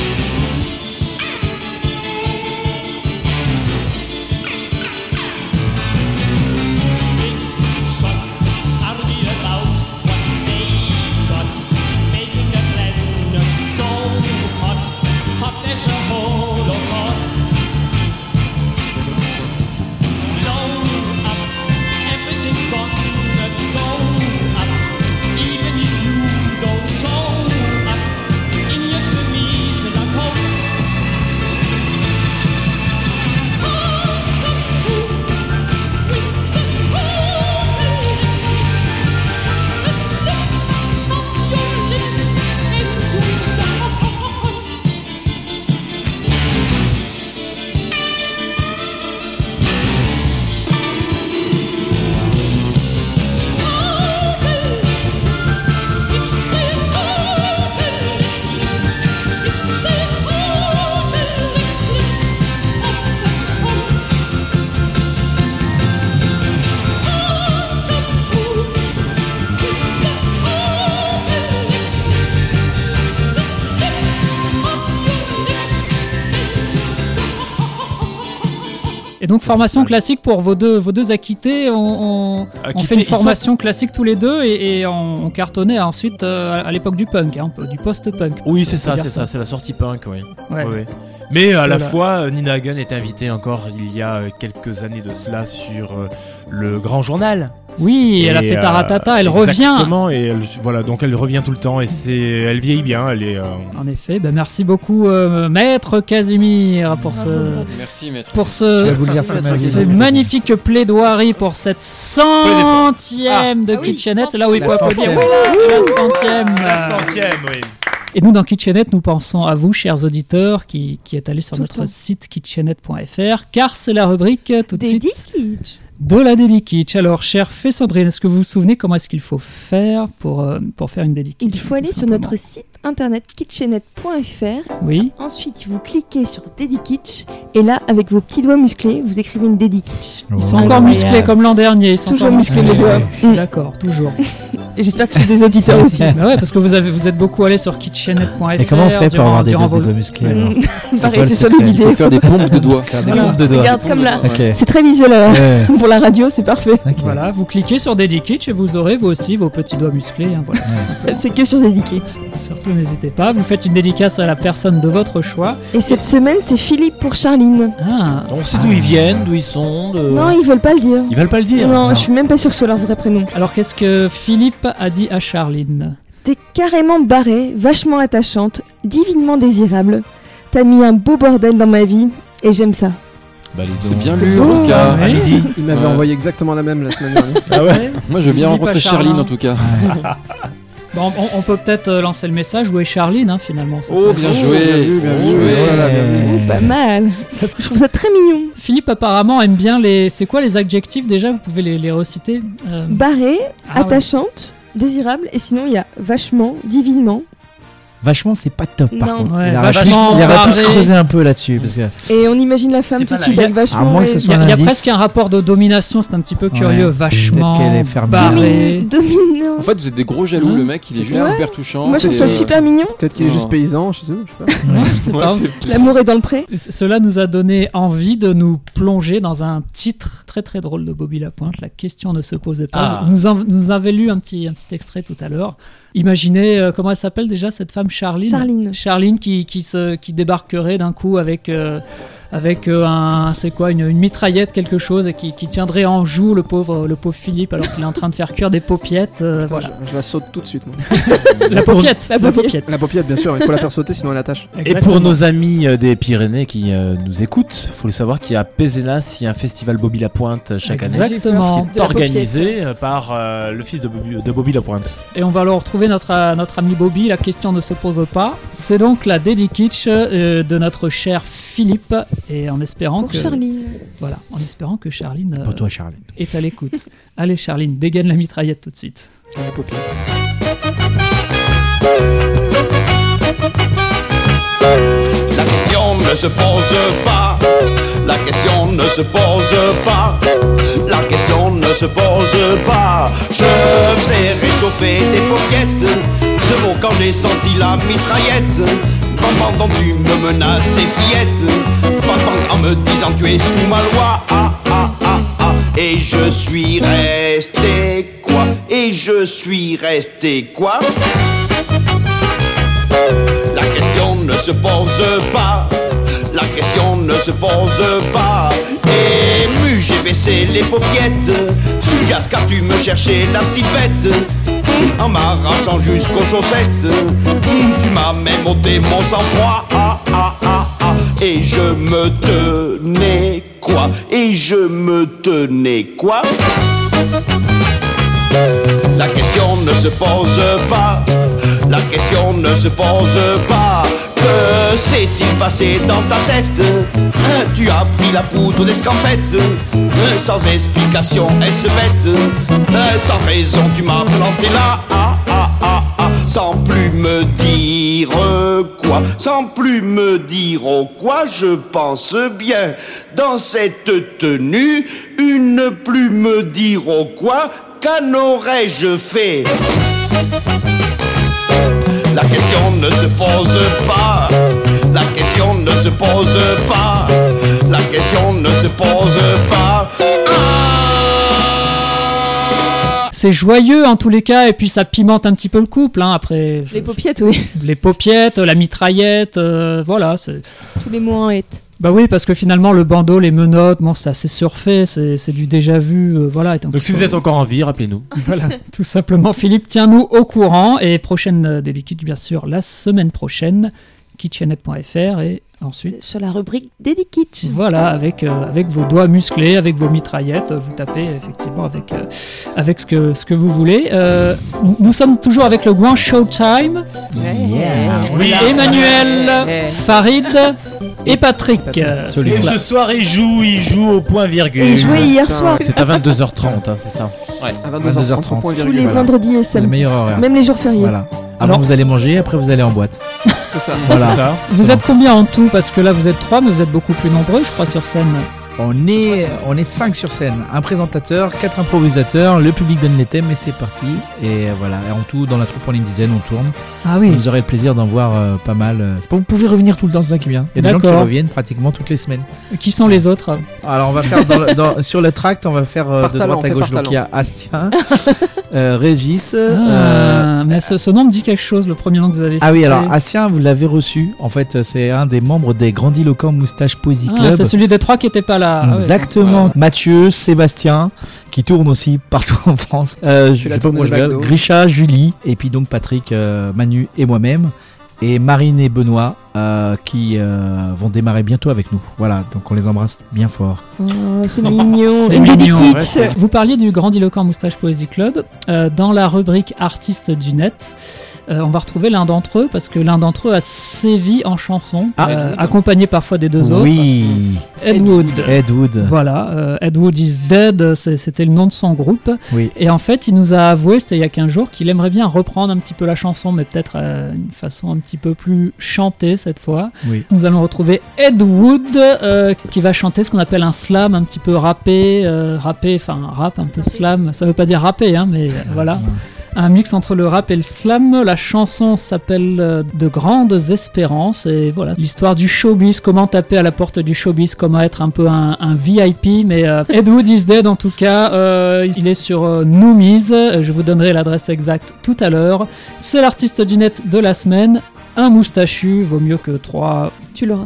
Donc formation classique pour vos deux, vos deux acquittés, on, on, Acquittés, on fait une formation sont... classique tous les deux et, et on, on cartonnait ensuite euh, à l'époque du punk, hein, du post-punk. Oui c'est ça, c'est ça, ça, c'est la sortie punk, oui. Ouais. Ouais, ouais. Mais à voilà. la fois, Nina Hagen était invitée encore il y a quelques années de cela sur euh, le Grand Journal. Oui, et elle a fait Taratata, euh, elle exactement, revient. Exactement, et elle, voilà, donc elle revient tout le temps et c'est, elle vieillit bien, elle est. Euh... En effet, ben merci beaucoup, euh, Maître Casimir, pour ce. Merci, Maître. Pour ce, tu vas vous le dire, ça, ce magnifique plaidoirie pour cette centième de ah, Kitchenette, oui, là où il faut applaudir. Voilà, la centième. La centième, oui. Et nous, dans Kitchenette, nous pensons à vous, chers auditeurs, qui, qui êtes allés sur tout notre site kitchenette point f r, car c'est la rubrique tout de Dédi suite Kitsch. de la Dédikitsch. Alors, chère Fée Sandrine, est-ce que vous vous souvenez comment est-ce qu'il faut faire pour, euh, pour faire une Dédikitsch? Il faut aller sur notre site internet kitchenette point f r. Oui. Ensuite, vous cliquez sur Dédikitsch et là, avec vos petits doigts musclés, vous écrivez une Dédikitsch. Ils sont encore musclés comme l'an dernier. Ils sont toujours musclés les doigts. Mmh. D'accord, toujours. Et j'espère que c'est des auditeurs aussi. Bah ouais, parce que vous, avez, vous êtes beaucoup allés sur kitchenette point f r. Et comment on fait pour avoir des doigts vos... musclés Pareil, c'est sur les vidéos. Il faut faire des pompes de doigts. Faire des pompes de doigts. Regarde comme là. Okay. C'est très visuel alors. Ouais. Pour la radio, c'est parfait. Okay. Voilà, vous cliquez sur Dédikitsch et vous aurez vous aussi vos petits doigts musclés. Hein, voilà, ouais. C'est que sur Dédikitsch. Surtout n'hésitez pas, vous faites une dédicace à la personne de votre choix. Et cette semaine, c'est Philippe pour Charline. Ah. On sait d'où ils viennent, d'où ils sont. De... Non, ils veulent pas le dire. Ils veulent pas le dire. Non, non. Je suis même pas sûre que ce soit leur vrai prénom. Alors qu'est-ce que Philippe a dit à Charline? T'es carrément barrée, vachement attachante, divinement désirable. T'as mis un beau bordel dans ma vie et j'aime ça. Bah, c'est bien lu, beau, en tout cas. Ouais. Il m'avait ouais. envoyé exactement la même la semaine dernière. Ah ouais. Moi, je veux bien rencontrer Charline, en tout cas. Bon, on, on peut peut-être euh, lancer le message. Où est Charline, hein, finalement ça Oh, peut- bien joué, bien vu, bien vu. Ouais. Oh là là, bien vu. Oh, pas mal. Je trouve ça très mignon. Philippe apparemment aime bien les. C'est quoi les adjectifs déjà? Vous pouvez les, les reciter. Euh, Barrée, Ah ouais. attachante, désirable, et sinon il y a vachement, divinement. Vachement, c'est pas top par Non. contre. Ouais, il aurait pu, vachement, il aurait pu se barré. creuser un peu là-dessus. Parce que... Et on imagine la femme C'est tout de pas suite mal. avec vachement. À moins que ce et- soit Il y a, il y a un indice. presque un rapport de domination, c'est un petit peu curieux. Ouais, Vachement peut-être qu'elle est fermée. barré. Dominant. En fait, vous êtes des gros jaloux, Hein le mec, il est juste Ouais. hyper touchant. Moi je trouve et, ça euh, super mignon. Peut-être qu'il est Non. juste paysan, je sais, je sais pas. Ouais, c'est ouais, pas- c'est- L'amour est dans le pré. C- Cela nous a donné envie de nous plonger dans un titre très très drôle de Bobby Lapointe. La question ne se posait pas. Ah. Vous nous, en- nous avez lu un petit, un petit extrait tout à l'heure. Imaginez, euh, comment elle s'appelle déjà cette femme, Charline Charline. Charline qui, qui, se, qui débarquerait d'un coup avec, euh, avec euh, un, c'est quoi, une, une mitraillette, quelque chose, et qui, qui tiendrait en joue le pauvre, le pauvre Philippe alors qu'il est en train de faire cuire des paupiettes. euh, Attends, voilà. je, je la saute tout de suite, moi. La paupiette, La la paupiette. paupiette. La paupiette, bien sûr, il faut la faire sauter, sinon elle attache. Et Exactement. pour nos amis euh, des Pyrénées qui euh, nous écoutent, faut le savoir qu'il y a à Pézenas, il y a un festival Bobby Lapointe chaque année. Exactement. Qui est organisé euh, par euh, le fils de Bobby, de Bobby Lapointe. Et on va alors retrouver notre, euh, notre ami Bobby, la question ne se pose pas. C'est donc la dédicace euh, de notre cher Philippe, et en espérant Pour que Charline. voilà, en espérant que Charline euh, Pour toi, Charline. est à l'écoute. Allez Charline, dégaine la mitraillette tout de suite. La paupiette. La question ne se pose pas. La question ne se pose pas. La question ne se pose pas. Je faisais réchauffer des paupiètes de mots quand j'ai senti la mitraillette. Pendant tu me menaçais fillette. Pendant en me disant tu es sous ma loi. Ah ah ah ah. Et je suis resté quoi? Et je suis resté quoi? La question ne se pose pas. La question ne se pose pas. Ému, j'ai baissé les paupiettes. Sous le gaz car tu me cherchais la petite bête. En m'arrachant jusqu'aux chaussettes. Tu m'as même ôté mon sang-froid. Ah ah ah ah. Et je me tenais quoi? Et je me tenais quoi? La question ne se pose pas. La question ne se pose pas. Que s'est-il passé dans ta tête? Hein, tu as pris la poudre d'escampette. Hein, sans explication, est-ce bête? Hein, sans raison, tu m'as planté là. Ah, ah, ah, ah. Sans plus me dire quoi? Sans plus me dire au quoi? Je pense bien dans cette tenue. Une plus me dire au quoi? Qu'en aurais-je fait? La question ne se pose pas. La question ne se pose pas. La question ne se pose pas. C'est joyeux en tous les cas, et puis ça pimente un petit peu le couple. Hein, après, Les paupiettes, oui. les paupiettes, la mitraillette, euh, voilà. C'est... Tous les mots en hête. Bah oui, parce que finalement le bandeau, les menottes, bon, c'est assez surfait, c'est, c'est du déjà vu, euh, voilà. Et Donc si vous êtes encore en vie, rappelez-nous. Voilà, tout simplement. Philippe, tiens-nous au courant, et prochaine euh, dédicace bien sûr la semaine prochaine, kitchenet point f r, et ensuite sur la rubrique Dédikitsch. voilà, avec, euh, avec vos doigts musclés, avec vos mitraillettes, vous tapez effectivement avec, euh, avec ce, que, ce que vous voulez. Euh, nous sommes toujours avec le grand Showtime. Yeah. Oui. Emmanuel, Farid et Patrick. Euh, Et c'est ça. ce soir, il joue, il joue au point virgule. Et il jouait hier soir. C'est à vingt-deux heures trente, hein, c'est ça. Ouais. À vingt-deux heures trente, point Tous virgule. les Voilà. vendredis et C'est le samedis. meilleur horaire. Même les jours fériés. Voilà. Avant, Alors- vous allez manger, après, vous allez en boîte. C'est ça. Voilà. C'est ça. Vous êtes combien en tout? Parce que là vous êtes trois, mais vous êtes beaucoup plus nombreux, je crois, sur scène. On est, on est cinq sur scène. Un présentateur, quatre improvisateurs, le public donne les thèmes et c'est parti. Et voilà, et en tout, dans la troupe, on est une dizaine, on tourne. Ah oui. Vous aurez le plaisir d'en voir euh, pas mal. euh. C'est pas- Vous pouvez revenir tout le temps, c'est ça qui est bien. Il y a des gens qui D'accord. reviennent pratiquement toutes les semaines. Qui sont les autres? Alors on va faire dans le- dans- sur le tract, on va faire euh, Par de talent, droite à on fait gauche. par Donc il y a Astien, euh, Régis. euh, Ah, mais ce, ce nom me dit quelque chose, le premier nom que vous avez cité. Ah oui, alors Astien, vous l'avez reçu. En fait, c'est un des membres des Grandiloquents Moustache Poésie Ah, Club. c'est celui des trois qui n'était pas là. Ah ouais. Exactement. Mathieu, Sébastien, qui tourne aussi partout en France. Euh, je la sais pas tournée comment de je gueule. McDo. Grisha, Julie, et puis donc Patrick, euh, Manu et moi-même. Et Marine et Benoît, euh, qui euh, vont démarrer bientôt avec nous. Voilà, donc on les embrasse bien fort. Oh, c'est mignon. C'est Indie mignon, Kitsch. ouais, Vous parliez du Grandiloquent Moustache Poésie Club. Euh, dans la rubrique Artistes du net, euh, on va retrouver l'un d'entre eux parce que l'un d'entre eux a sévi en chanson, Ah. euh, accompagné parfois des deux autres. Oui, Ed Wood. Ed Wood. Voilà, euh, Ed Wood is Dead, c'est- c'était le nom de son groupe. Oui. Et en fait, il nous a avoué, c'était il y a quinze jours, qu'il aimerait bien reprendre un petit peu la chanson, mais peut-être euh, une façon un petit peu plus chantée cette fois. Oui. Nous allons retrouver Ed Wood euh, qui va chanter ce qu'on appelle un slam un petit peu rappé, euh, rappé, enfin rap un peu slam, ça veut pas dire rappé, hein, mais euh, voilà. Un mix entre le rap et le slam. La chanson s'appelle euh, De Grandes Espérances. Et voilà, l'histoire du showbiz, comment taper à la porte du showbiz, comment être un peu un, un V I P. Mais euh, Ed Wood is Dead en tout cas. Euh, il est sur euh, Noomies. Je vous donnerai l'adresse exacte tout à l'heure. C'est l'artiste du net de la semaine. Un moustachu vaut mieux que trois. Tu l'auras.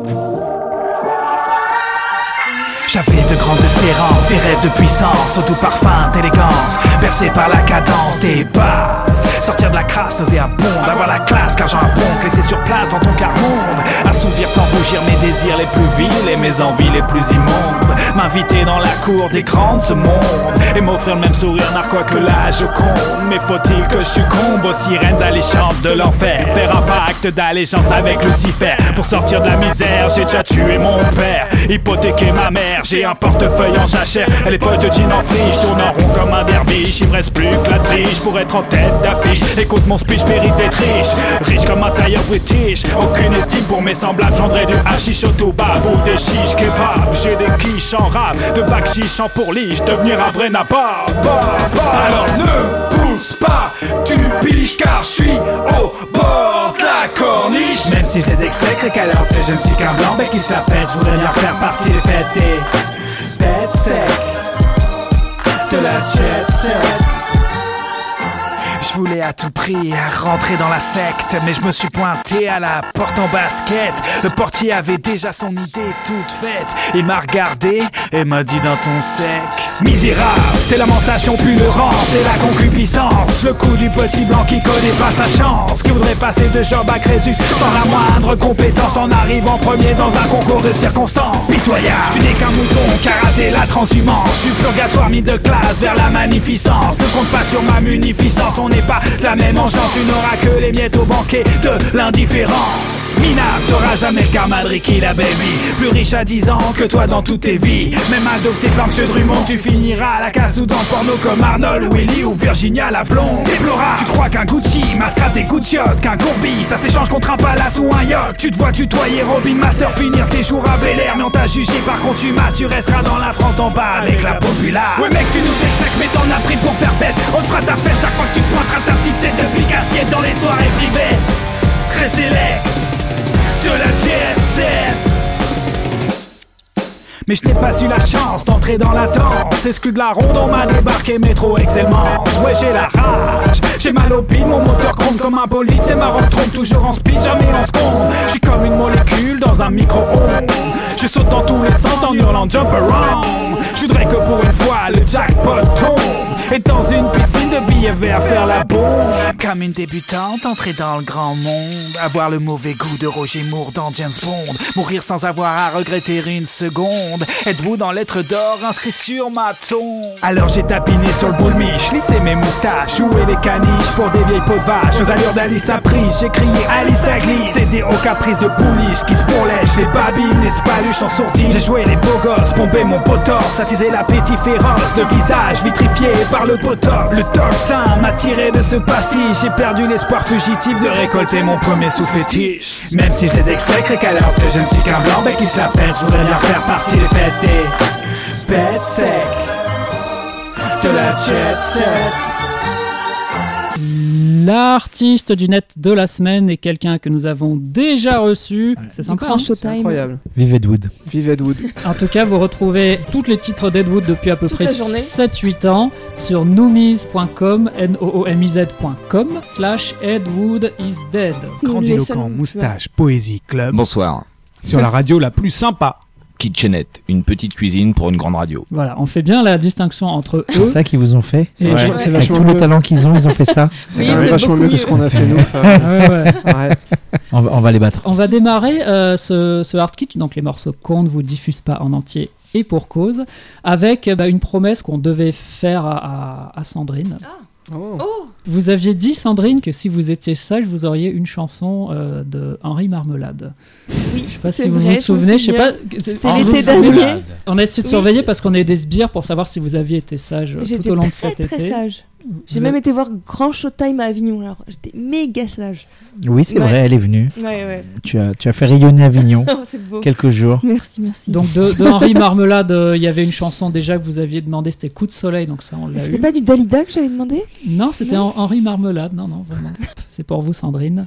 J'avais de grandes espérances, des rêves de puissance, au doux parfum d'élégance, bercé par la cadence des bases. Sortir de la crasse nauséabonde, avoir la classe, qu'argent abonde, laisser sur place dans ton quart monde. Assouvir sans rougir mes désirs les plus vils et mes envies les plus immondes. M'inviter dans la cour des grands de ce monde et m'offrir le même sourire narquois que la Joconde. Mais faut-il que je succombe aux sirènes alléchantes de l'enfer, faire un pacte d'allégeance avec Lucifer pour sortir de la misère? J'ai déjà tué mon père, hypothéqué ma mère. J'ai un portefeuille en jachère et les poches de jean en friche. Tourne en rond comme un derviche, il me reste plus que la triche pour être en tête d'affiche. Écoute mon speech, mérite d'être riche, riche comme un tailleur british. Aucune estime pour mes semblables, j'endrai du hashish au toubab ou des chiches kebab. J'ai des quiches en rap, de bakchiche en pourliche, devenir un vrai napa. Alors ne pousse pas, tu piches car je suis au bord de la corniche. Même si je les exècre et qu'à l'heure c'est je ne suis qu'un blanc bec qui se la pète, je voudrais bien faire partie des fêtes des bêtes secs de la jet set. Je voulais à tout prix rentrer dans la secte, mais je me suis pointé à la porte en basket. Le portier avait déjà son idée toute faite. Il m'a regardé et m'a dit d'un ton sec: misérable, tes lamentations puent le rang, c'est la concupiscence. Le coup du petit blanc qui connaît pas sa chance, qui voudrait passer de Job à Crésus sans la moindre compétence, en arrivant premier dans un concours de circonstances. Pitoyable, tu n'es qu'un mouton qui a raté la transhumance, du purgatoire mis de classe vers la magnificence. Ne compte pas sur ma munificence, on n'est pas de la même engeance, tu n'auras que les miettes au banquet de l'indifférence. Minable, t'auras jamais le karma de Ricky la baby, plus riche à dix ans que toi dans toutes tes vies. Même adopté par Monsieur Drummond, tu finiras à la casse ou dans le porno comme Arnold Willy ou Virginia la blonde. Déplorable, tu crois qu'un Gucci masquera tes coups de chiottes, qu'un Courby ça s'échange contre un palace ou un yacht. Tu te vois tutoyer Robin Master, finir tes jours à Bel Air, mais on t'a jugé par contumace, tu resteras dans la France d'en bas avec la populace. Ouais mec, tu nous fais sec mais t'en as pris pour perpète. On fera ta fête chaque fois que tu te pointeras ta petite tête de pique assiette dans les soirées privettes. Très sélect de la jet set. Mais je n'ai pas eu la chance d'entrer dans la danse. Exclu de la ronde, on m'a débarqué métro Excellence. Ouais, j'ai la rage, j'ai mal au bide, mon moteur gronde comme un bolide. Des marrons trompent toujours en speed, jamais en seconde. Je suis comme une molécule dans un micro-ondes. Je saute dans tous les sens en hurlant jump around. Je voudrais que pour une fois le jackpot tombe et dans une piscine de billets verts faire la bombe. Comme une débutante entrer dans le grand monde, avoir le mauvais goût de Roger Moore dans James Bond, mourir sans avoir à regretter une seconde. Êtes-vous dans lettres d'or inscrit sur ma tombe? Alors j'ai tapiné sur le boule miche, lissé mes moustaches, joué les caniches pour des vieilles peaux de vache. Aux allures d'Alice à prise, j'ai crié Alice à glisse. Cédé aux caprices de pouliche qui se pourlèchent, les babines, les spaluches en sourdine. J'ai joué les beaux gosses, pompé mon potorce, attisé l'appétit féroce de visage vitrifié par le botox. Le toxin m'a tiré de ce pastis, j'ai perdu l'espoir fugitif de récolter mon premier sous-fétiche. Même si je les exècre et qu'à l'heure que je ne suis qu'un blanc bec qui se la pète, je voudrais bien faire partie des fêtes des bêtes secs de la jet set. L'artiste du net de la semaine est quelqu'un que nous avons déjà reçu. Ouais. C'est sympa, grand hein, showtime. Incroyable. Vive Ed Wood. Vive Ed Wood. En tout cas, vous retrouvez tous les titres d'Ed Wood depuis à peu Toute près sept huit ans sur noomies point com, n o o m i z point com slash Ed Wood is dead. Grandiloquent Moustache Poésie Club. Bonsoir. Sur la radio la plus sympa. kitchenette, une petite cuisine pour une grande radio. Voilà, on fait bien la distinction entre eux. C'est ça qu'ils vous ont fait. Et C'est, je- ouais. c'est Avec vachement tout le mieux. talent qu'ils ont, ils ont fait ça. C'est quand même vachement mieux que ce qu'on a fait nous. enfin. Ouais, ouais. Arrête. On va, on va les battre. On va démarrer euh, ce, ce hard kitsch, donc les morceaux qu'on ne vous diffuse pas en entier et pour cause, avec euh, bah, une promesse qu'on devait faire à, à- à Sandrine. Oh. Vous aviez dit, Sandrine, que si vous étiez sage, vous auriez une chanson euh, de Henri Marmelade. Oui, je sais pas c'est si vous vrai, vous je me souvenez, je sais souviens. pas. C'était Ah, l'été vous vous souvenez dernier. On a essayé de Oui. surveiller parce qu'on est des sbires pour savoir si vous aviez été sage tout J'étais au long de très cet très été. sage. J'ai Vous même êtes- été voir Grand Showtime à Avignon, alors j'étais méga sage. Oui, c'est Ouais. vrai, elle est venue. Ouais, ouais. Tu as, tu as fait rayonner Avignon Oh, c'est beau. quelques jours. Merci, merci. Donc de, de Henri Marmelade, euh, il y avait une chanson déjà que vous aviez demandé, c'était Coup de soleil, donc ça on l'a C'était eu. pas du Dalida que j'avais demandé? Non, c'était Non. Hen- Henri Marmelade, non, non, vraiment. C'est pour vous, Sandrine.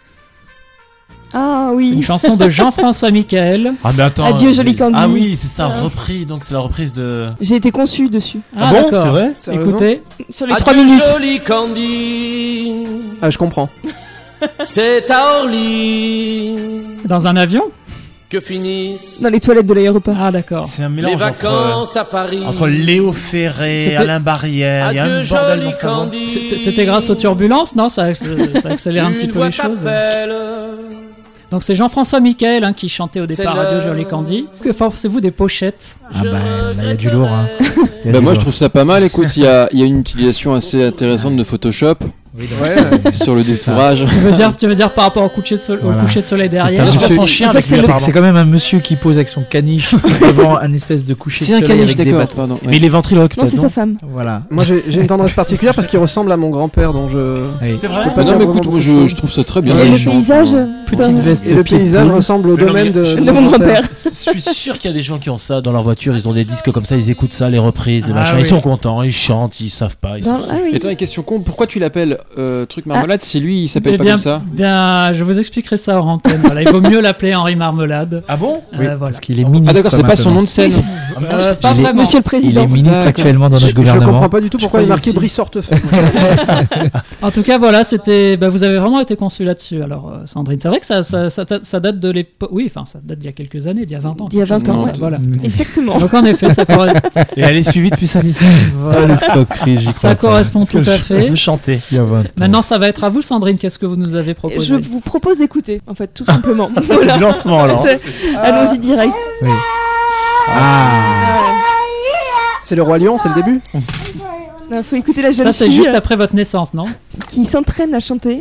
Ah Une oui. chanson de Jean-François Michael. Ah mais attends. Adieu, euh, joli mais- Candy. Ah oui, c'est ça, Ah. repris. Donc c'est la reprise de. J'ai été conçue dessus. Ah, bon, d'accord. c'est vrai Sérieusement Écoutez, Sur les Adieu, trois minutes. joli Candy, Ah, je comprends. c'est à Orly dans un avion. que finissent Dans les toilettes de l'aéroport. Ah, d'accord. C'est un les mélange entre, vacances à Paris. entre Léo Ferré, C'était- Alain Barrière. Il y a Adieu, un bordel joli dans sa voix. Candy. C'est- c'est- C'était grâce aux turbulences, non, ça, ça accélère un petit Une peu voix les choses. t'appelle. Donc c'est Jean-François Michael hein, qui chantait au départ C'est Adieu le- Joli Candy. Que pensez-vous des pochettes? Ah bah, là, il y a du lourd. Hein. Il y a Bah du moi je lourd. trouve ça pas mal, écoute, il y a, il y a une utilisation assez intéressante de Photoshop Ouais. sur le défourrage. Tu veux dire, tu veux dire par rapport au coucher de, sol- Voilà. au coucher de soleil C'est derrière? un Je passe monsieur- en chien En fait, avec c'est lui, le- C'est, apparemment. c'est quand même un monsieur qui pose avec son caniche devant un espèce de coucher C'est de un soleil caniche, avec des d'accord, bâtons. pardon. Mais il est ventriloque, Non, toi, c'est non sa femme. Voilà. Moi, j'ai j'ai une tendresse particulière parce qu'il ressemble à mon grand-père, dont je. Allez. C'est je vrai peux pas Bah dire non mais vraiment écoute, moi beaucoup de je, choses. je trouve ça très bien. Et cette le chanson. paysage. Petite ça- veste. Et le pied de paysage poule. ressemble au Mais non, domaine mais- de, De mon grand-père. Je suis sûr qu'il y a des gens qui ont ça dans leur voiture, ils ont des disques comme ça, ils écoutent ça, les reprises, les Ah machins, oui. ils sont contents, ils chantent, ils savent pas. Ils Dans- sont- Ah oui. Et toi, une question con, pourquoi tu l'appelles euh, truc marmelade si lui il s'appelle Eh pas bien, comme ça? bien, je vous expliquerai ça en antenne. Voilà, il vaut mieux l'appeler Henri Marmelade. Ah bon Euh, Oui, voilà. parce qu'il est ministre. Ah d'accord, c'est pas son nom maintenant. de scène. Euh, pas Il est- vraiment. Monsieur le Il Président. est ministre D'accord. actuellement dans Je, notre je gouvernement. comprends pas du tout Je pourquoi il est crois marqué aussi. Brice-Hortefeux. En tout cas, voilà, c'était. Bah, vous avez vraiment été conçu là-dessus. Alors, euh, Sandrine, c'est vrai que ça, ça, ça, ça date de l'époque. Oui, enfin, ça date d'il y a quelques années, d'il y a vingt ans. D'il y a vingt quelque chose ans, comme ouais. ça, Voilà. Exactement. Donc, en effet, ça, corre- Et elle est suivie depuis sa naissance. Ah, l'escroquerie, j'y ça crois pas. correspond tout à fait. Elle veut chanter. Il y a vingt ans. Maintenant, ça va être à vous, Sandrine. Qu'est-ce que vous nous avez proposé? Je vous propose d'écouter, en fait, tout simplement. Voilà. Du lancement alors. C'est- Allons-y direct. Oui. Ah. C'est le Roi Lion, c'est le début. Il faut écouter la jeune Ça, c'est fille juste après votre naissance, non? qui s'entraîne à chanter.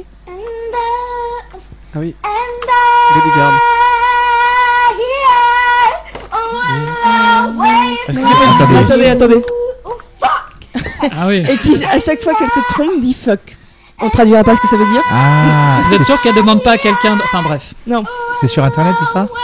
Ah oui. Bodyguard. Est-ce que c'est pas Attendez. Attendez, attendez. Ah oui. Et qui, à chaque fois qu'elle se trompe, dit fuck. On traduira pas ce que ça veut dire. Ah. Vous êtes c'est- sûr qu'elle demande pas à quelqu'un. de- Enfin, bref. Non. C'est sur internet, c'est ça?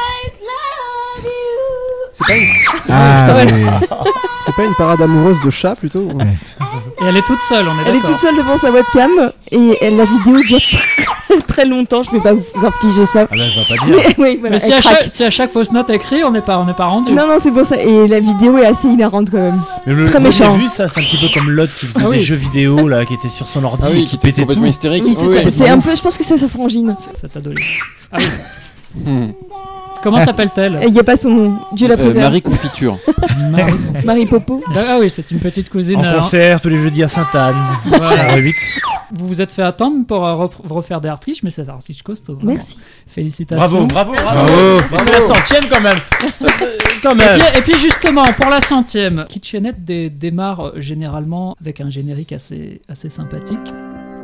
C'est pas, une... Ah Voilà. oui. c'est pas une parade amoureuse de chat plutôt? Et elle est toute seule, on est Elle est d'accord. toute seule devant sa webcam et elle, la vidéo dure très, très longtemps. Je vais pas vous infliger ça. Ah bah je vais pas dire. Mais, oui, voilà, Mais si elle à, craque. chaque, si à chaque fausse note écrite, on n'est pas, on n'est pas rendu. Non, non, c'est pour ça. Et la vidéo est assez hilarante quand même. Mais le, Très vous méchant. avez vu ça, c'est un petit peu comme l'autre qui faisait Ah oui. des jeux vidéo là, qui était sur son ordi Ah et oui, qui qui était pétait complètement tout. hystérique. Oui, c'est Oui, ça. oui. C'est un peu, je pense que c'est sa frangine. Cet adolescent. Ah oui. Hmm. Comment s'appelle-t-elle? Il n'y a pas son nom. Dieu la Euh, préserve. Marie Confiture. Marie. Marie Popo. Ah oui, c'est une petite cousine. En euh, concert tous les jeudis à Sainte-Anne. Voilà. À huit. Vous vous êtes fait attendre pour euh, rep- refaire des artiches, mais c'est un artiche costaud. vraiment. Merci. Félicitations. Bravo, bravo, bravo. Bravo. Mais c'est la centième quand même. Euh, quand Et même. puis, et puis justement, pour la centième, Kitchenette dé- démarre euh, généralement avec un générique assez, assez sympathique.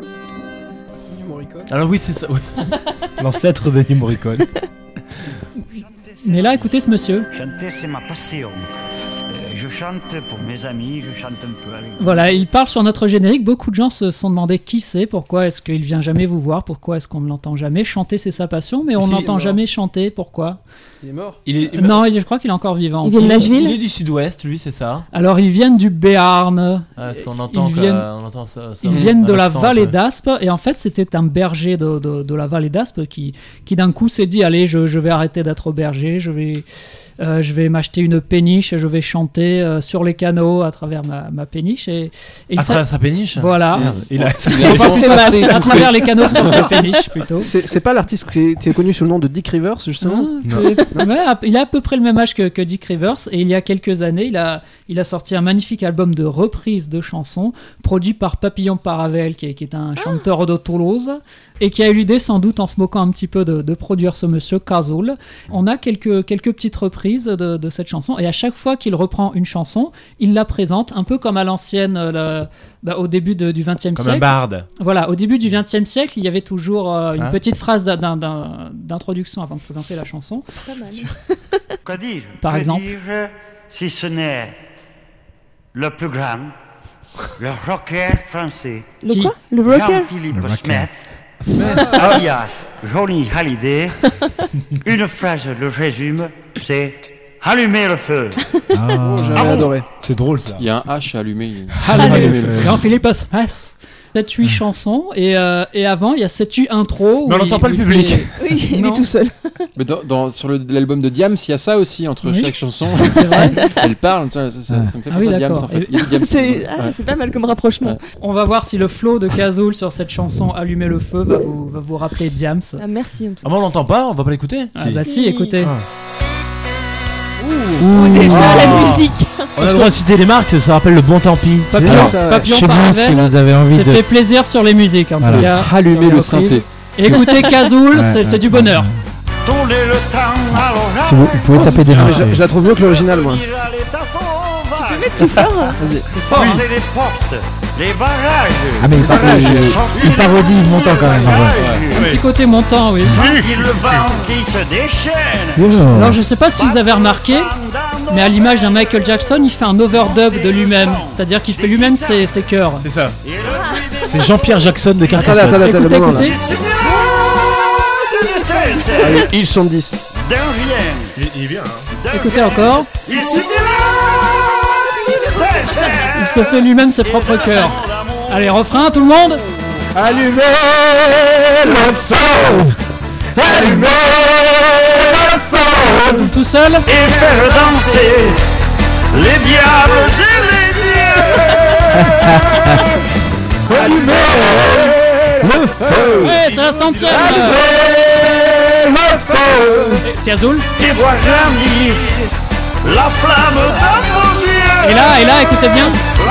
Alors oui, c'est ça. oui. L'ancêtre de Ennio Morricone. Mais là, écoutez ce monsieur. Chanter, c'est ma passion. Euh, je chante pour mes amis, je chante un peu à l'église. Voilà, il parle sur notre générique. Beaucoup de gens se sont demandé qui c'est, pourquoi est-ce qu'il vient jamais vous voir, pourquoi est-ce qu'on ne l'entend jamais. Chanter, c'est sa passion, mais on Si, il est n'entend mort. jamais chanter. Pourquoi? Il est mort. Il est, Non, il- je crois qu'il est encore vivant. Il vient de Nashville. il est du sud-ouest, lui, c'est ça. Alors, ils viennent du Béarn. Ah, est-ce qu'on entend, Ils que- viennent- on entend ça, ça Ils viennent de un la accent un vallée peu. d'Aspe, et en fait, c'était un berger de, de, de la vallée d'Aspe qui, qui d'un coup s'est dit allez, je, je vais arrêter d'être berger, je vais euh, je vais m'acheter une péniche et je vais chanter euh, sur les canaux à travers ma, ma péniche. Et, et à ça, travers sa péniche. Voilà. Il a, il a pas fait mal. À travers les canaux sur sa péniche plutôt. C'est, c'est pas l'artiste qui est connu sous le nom de Dick Rivers justement. Non. Non. Ouais, il a à peu près le même âge que, que Dick Rivers et il y a quelques années, il a, il a sorti un magnifique album de reprises de chansons produit par Papillon Paravel, qui est, qui est un ah. chanteur de Toulouse et qui a eu l'idée, sans doute en se moquant un petit peu, de, de produire ce monsieur Cazul. On a quelques, quelques petites reprises de, de cette chanson et à chaque fois qu'il reprend une chanson, il la présente un peu comme à l'ancienne, euh, bah, au début de, du vingtième siècle. Comme un barde. Voilà, au début du vingtième siècle, il y avait toujours euh, une hein petite phrase d'un, d'un, d'introduction avant de présenter la chanson. Pas mal. Que dis-je Par que exemple dis-je, si ce n'est le plus grand, le rocker français. Le quoi Le rocker Jean-Philippe le Smith, alias Johnny Hallyday. Une phrase le résume, c'est allumer le feu. Ah, oh, j'avais ah adoré. C'est drôle ça. Il y a un H à allumer. Allumer le feu. Jean-Philippe Smith. sept huit chansons et, euh, et avant il y a sept huit intros. Mais on n'entend pas le public. Fait... Oui, il est tout seul. Mais dans, dans, sur le, l'album de Diams, il y a ça aussi entre oui. chaque chanson. C'est vrai. Elle parle, ça, ça, ça, ça me fait penser ah oui, à Diams en fait. Il y a Diams. C'est, ah, ouais. c'est pas mal comme rapprochement. Ouais. On va voir si le flow de Cazul sur cette chanson Allumer le feu va vous, va vous rappeler Diams. Ah, merci. En tout ah, mais on l'entend pas, on va pas l'écouter. Ah, si. Bah si, écoutez. Ah. Ouh. Ouh. Déjà ah. la musique. On a le droit de citer les marques, ça rappelle le bon tant pis. Papillon, Papillon Paravel, si vous avez envie c'est de... fait plaisir sur les musiques. Hein, voilà. Allumer le synthé. Écoutez Cazul, ouais, c'est, ouais, c'est du bonheur. Ouais. Si vous, vous pouvez taper des mains. Je, je la trouve mieux que l'original, moi. Tu peux mettre plus fort. Vas-y. C'est fort. Hein. C'est les portes, les barrages. Ah mais il, par... il parodie montant quand même. Ouais. Un petit côté montant, oui. Le vent qui se déchaîne. Oh. Alors je sais pas si vous avez remarqué, mais à l'image d'un Michael Jackson, il fait un overdub de lui-même. C'est-à-dire qu'il fait lui-même ses, ses chœurs. C'est ça. C'est Jean-Pierre Jackson de Carcassonne. Attends, attends, écoutez, attends, écoutez. Allez, ils sont dix. Il, il est bien. Hein. Écoutez encore. Il se fait lui-même ses propres chœurs. Allez, refrain, tout le monde. Allumez le feu. Allumez le feu. Tout seul. Et faire danser les diables et les dieux. Allumez le feu. Ouais, c'est la centième. Allumez le feu. Cazul. Et voir grandir la flamme dans vos yeux. Et là, et là, écoutez bien.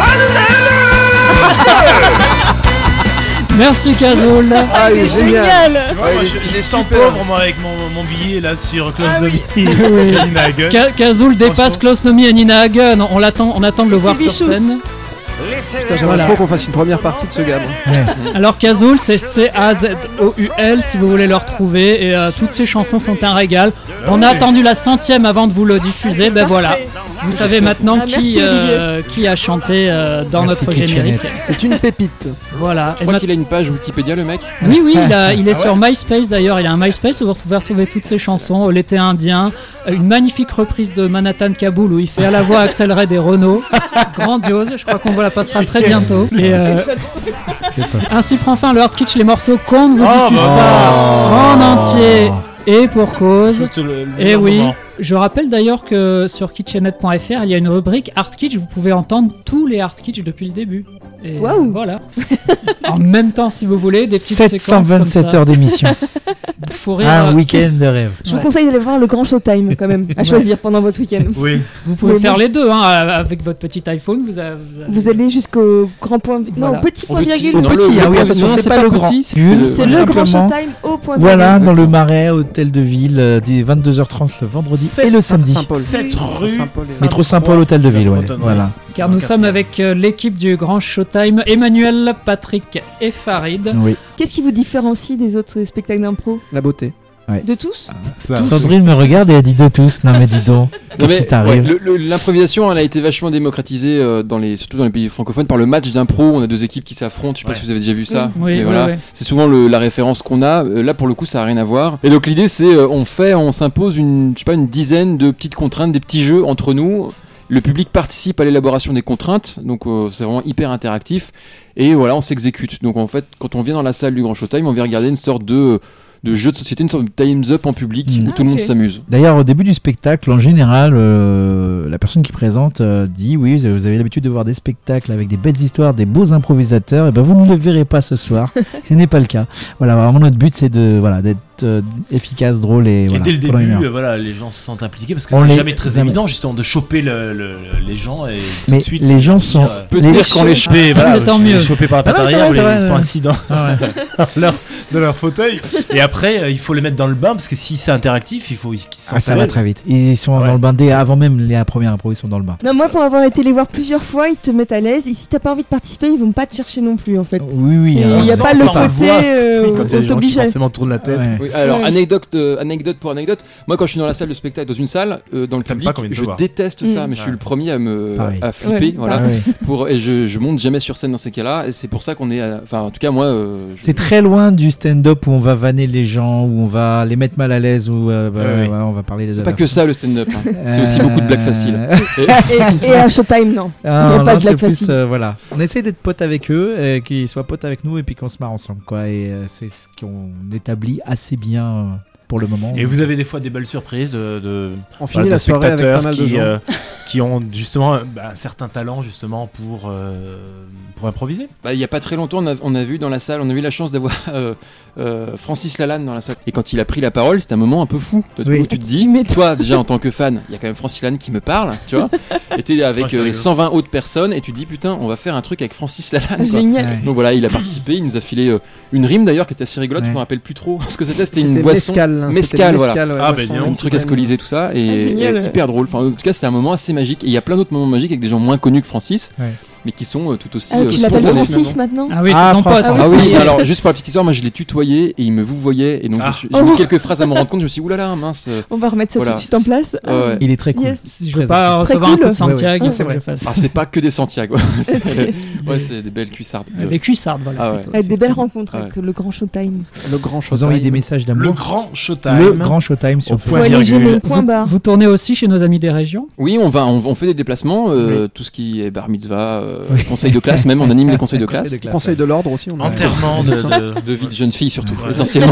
Merci Cazul. Ah, il est génial. Tu vois, moi, je, je sens pauvre moi avec mon, mon billet là sur Klaus ah, Nomi oui. et Nina Hagen. Ka- Cazul dépasse Klaus Nomi et Nina Hagen. On l'attend, on attend de le voir sur scène. Putain, j'aimerais voilà. trop qu'on fasse une première partie de ce gars. Ouais. Alors Cazul, c'est C A Z O U L si vous voulez le retrouver. Et euh, toutes ces chansons sont un régal. On a attendu la centième avant de vous le diffuser. Ben voilà. Vous savez maintenant ah, qui, euh, qui a chanté euh, dans merci notre générique. C'est une pépite. Voilà. Je crois ma... qu'il a une page Wikipédia, le mec. Oui, oui, il, a, il est ah, sur ouais. MySpace d'ailleurs. Il a un MySpace où vous pouvez retrouver toutes ses chansons. L'été indien, une magnifique reprise de Manhattan Kaboul où il fait à la voix Axel Red et Renaud. Grandiose. Je crois qu'on vous la passera très bientôt. Et, euh, ainsi prend fin le Hard Kitsch, les morceaux qu'on ne vous oh, diffuse bah, pas oh. en entier. Et pour cause. Le, le et oui. moment. Je rappelle d'ailleurs que sur kitchenet point f r, il y a une rubrique Hard Kitsch. Vous pouvez entendre tous les Hard Kitsch depuis le début. Et wow. Voilà. En même temps, si vous voulez, des petites sept cent vingt-sept séquences comme ça. Heures d'émission. Rire, un euh, week-end de rêve. Je vous ouais. conseille d'aller voir le Grand Showtime quand même, à choisir ouais. pendant votre week-end. Oui. Vous pouvez oui, faire bon. les deux, hein, avec votre petit iPhone. Vous, avez, vous, avez... vous allez jusqu'au grand point. Non, voilà. au petit point virgule. Au petit, ah oui, attention, c'est pas le grand. C'est le Grand Showtime au point virgule. Voilà, dans le Marais, hôtel de ville, des vingt-deux heures trente le vendredi et le samedi. Cette rue. Métro Saint-Paul, hôtel de ville, ouais. Voilà. Car nous sommes avec l'équipe du Grand Showtime, Emmanuel, Patrick et Farid. Oui. Qu'est-ce qui vous différencie des autres spectacles d'impro ? La beauté. Ouais. De tous ah, Sandrine me regarde et elle dit de tous. Non mais dis donc, qu'est-ce qui t'arrive ? Ouais, le, le, l'improvisation, elle a été vachement démocratisée, euh, dans les, surtout dans les pays francophones, par le match d'impro. On a deux équipes qui s'affrontent. Je sais ouais. pas si vous avez déjà vu ça. Oui, oui, voilà. oui, oui. C'est souvent le, la référence qu'on a. Euh, là, pour le coup, ça n'a rien à voir. Et donc l'idée, c'est euh, on fait, on s'impose une, je sais pas, une dizaine de petites contraintes, des petits jeux entre nous. Le public participe à l'élaboration des contraintes, donc euh, c'est vraiment hyper interactif. Et voilà, on s'exécute. Donc en fait, quand on vient dans la salle du Grand Showtime, on vient regarder une sorte de de jeu de société, une sorte de Time's Up en public Mmh. où Ah, tout le monde ok. s'amuse. D'ailleurs, au début du spectacle, en général, euh, la personne qui présente euh, dit oui, vous avez l'habitude de voir des spectacles avec des belles histoires, des beaux improvisateurs, et ben vous ne le verrez pas ce soir. Ce n'est pas le cas. Voilà, vraiment notre but c'est de voilà d'être euh, efficace, drôle et, Et voilà, dès le pendant une début, heure. euh, voilà, les gens se sentent impliqués parce que On c'est les- jamais très jamais. évident justement de choper le, le- le- les gens et tout Mais de suite. les gens sont- euh, les- peut-être qu'on les chopait, Ah, voilà, c'est tant je- mieux. chopés par la patte Ah non, c'est arrière, vrai, mais c'est ils vrai, sont ouais. assis dans, dans leur, dans leur fauteuil. Et après, euh, il faut les mettre dans le bain parce que si c'est interactif, il faut qu'ils se Ah, sentent ça à va l'aise. très vite. Ils sont Ouais. dans le bain dès avant même la première impro, ils sont dans le bain. Non, moi, pour avoir été les voir plusieurs fois, ils te mettent à l'aise. Et si t'as pas envie de participer, ils vont pas te chercher non plus, en fait. Oui, oui. C'est- hein, Il n'y a on pas sent le ça, on le côté voit. euh, Oui, quand il y a on des gens qui t'obligeait. forcément tournent la tête. Ouais. Oui, alors Ouais. anecdote, euh, anecdote pour anecdote. Moi, quand je suis dans la salle de spectacle, dans une salle, euh, dans le T'aimes public, pas qu'on vienne te je voir. déteste Mm. ça, mais je suis Ouais. le premier à me Pareil. à flipper, Ouais, voilà. Ah ouais. Pour et je, je monte jamais sur scène dans ces cas-là, et c'est pour ça qu'on est, à- enfin, en tout cas moi, euh, je- C'est très loin du stand-up où on va vanner les gens, où on va les mettre mal à l'aise, où euh, bah, Ouais, oui. voilà, on va parler des c'est pas affaires. que ça le stand-up. hein. C'est aussi beaucoup de blagues faciles. Et- Et, et à Showtime, non. Il n'y Ah, a non, pas de c'est blague plus, facile. euh, voilà. On essaie d'être potes avec eux, euh, qu'ils soient potes avec nous et puis qu'on se marre ensemble, quoi. Et euh, c'est ce qu'on établit assez bien euh, pour le moment. Et vous avez des fois des belles surprises de, de, On finit voilà, la de soirée avec spectateurs pas mal de qui, gens. euh, qui ont justement euh, bah, un certain talent justement pour, euh, pour improviser. Bah, il y a pas très longtemps, on a, on a vu dans la salle, on a eu la chance d'avoir euh, euh, Francis Lalanne dans la salle. Et quand il a pris la parole, c'était un moment un peu fou. Toi, Oui. où tu te dis, Tu m'étonnes. toi déjà en tant que fan, il y a quand même Francis Lalanne qui me parle, tu vois. Et t'es avec Ouais, c'est euh, rigolo. cent vingt autres personnes et tu te dis putain, on va faire un truc avec Francis Lalanne. quoi. Génial. Ouais. Donc voilà, il a participé, il nous a filé euh, une rime d'ailleurs qui était assez rigolote, Ouais. je me rappelle plus trop ce que c'était, c'était C'était une boisson. mescal. hein, Mescal, c'était voilà. mescal, ouais, Ah, boisson, ben, dis donc. Un truc à se coliser, tout ça, et, Ah, génial. et hyper drôle. Enfin, en tout cas, c'était un moment assez magique. Et il y a plein d'autres moments magiques avec des gens moins connus que Francis, Ouais. mais qui sont euh, tout aussi. Ah, euh, tu l'appelles spontanés, Francis finalement. maintenant Ah oui, Ah, c'est ton Franck- pote. Ah oui, Ah, alors juste pour la petite histoire, moi je l'ai tutoyé et il me vous voyait, et donc je me Ah. suis- j'ai mis quelques phrases à me rendre compte. Je me suis dit, oulala, mince. euh, On va remettre ça Voilà. tout de suite en place. Ouais, ouais. Il est très cool. Yes. Si je Très veux pas accessible. recevoir un cool. coup de Santiago, Ouais, il ouais. faut que je fasse. Alors c'est pas que des Santiago, c'est C'est- ouais, c'est des belles cuissardes. Euh, Des cuissardes, voilà. Ah ouais. plutôt. Avec des belles rencontres Ouais. avec le grand Showtime. Le grand Je vous envoie des showtime. messages Le d'amour. grand showtime. Le grand showtime sur Au Faut point aller virgule. gêner, point Vous, barre. vous tournez aussi chez nos amis des régions. Oui, on va, on, on fait des déplacements, euh, tout ce qui est bar mitzvah, euh, conseil de classe, même on anime les conseils de classe. Conseil de classe, Conseil ouais. de l'ordre aussi. On a- Enterrement de, de- De vie de jeune fille surtout, Ouais. essentiellement.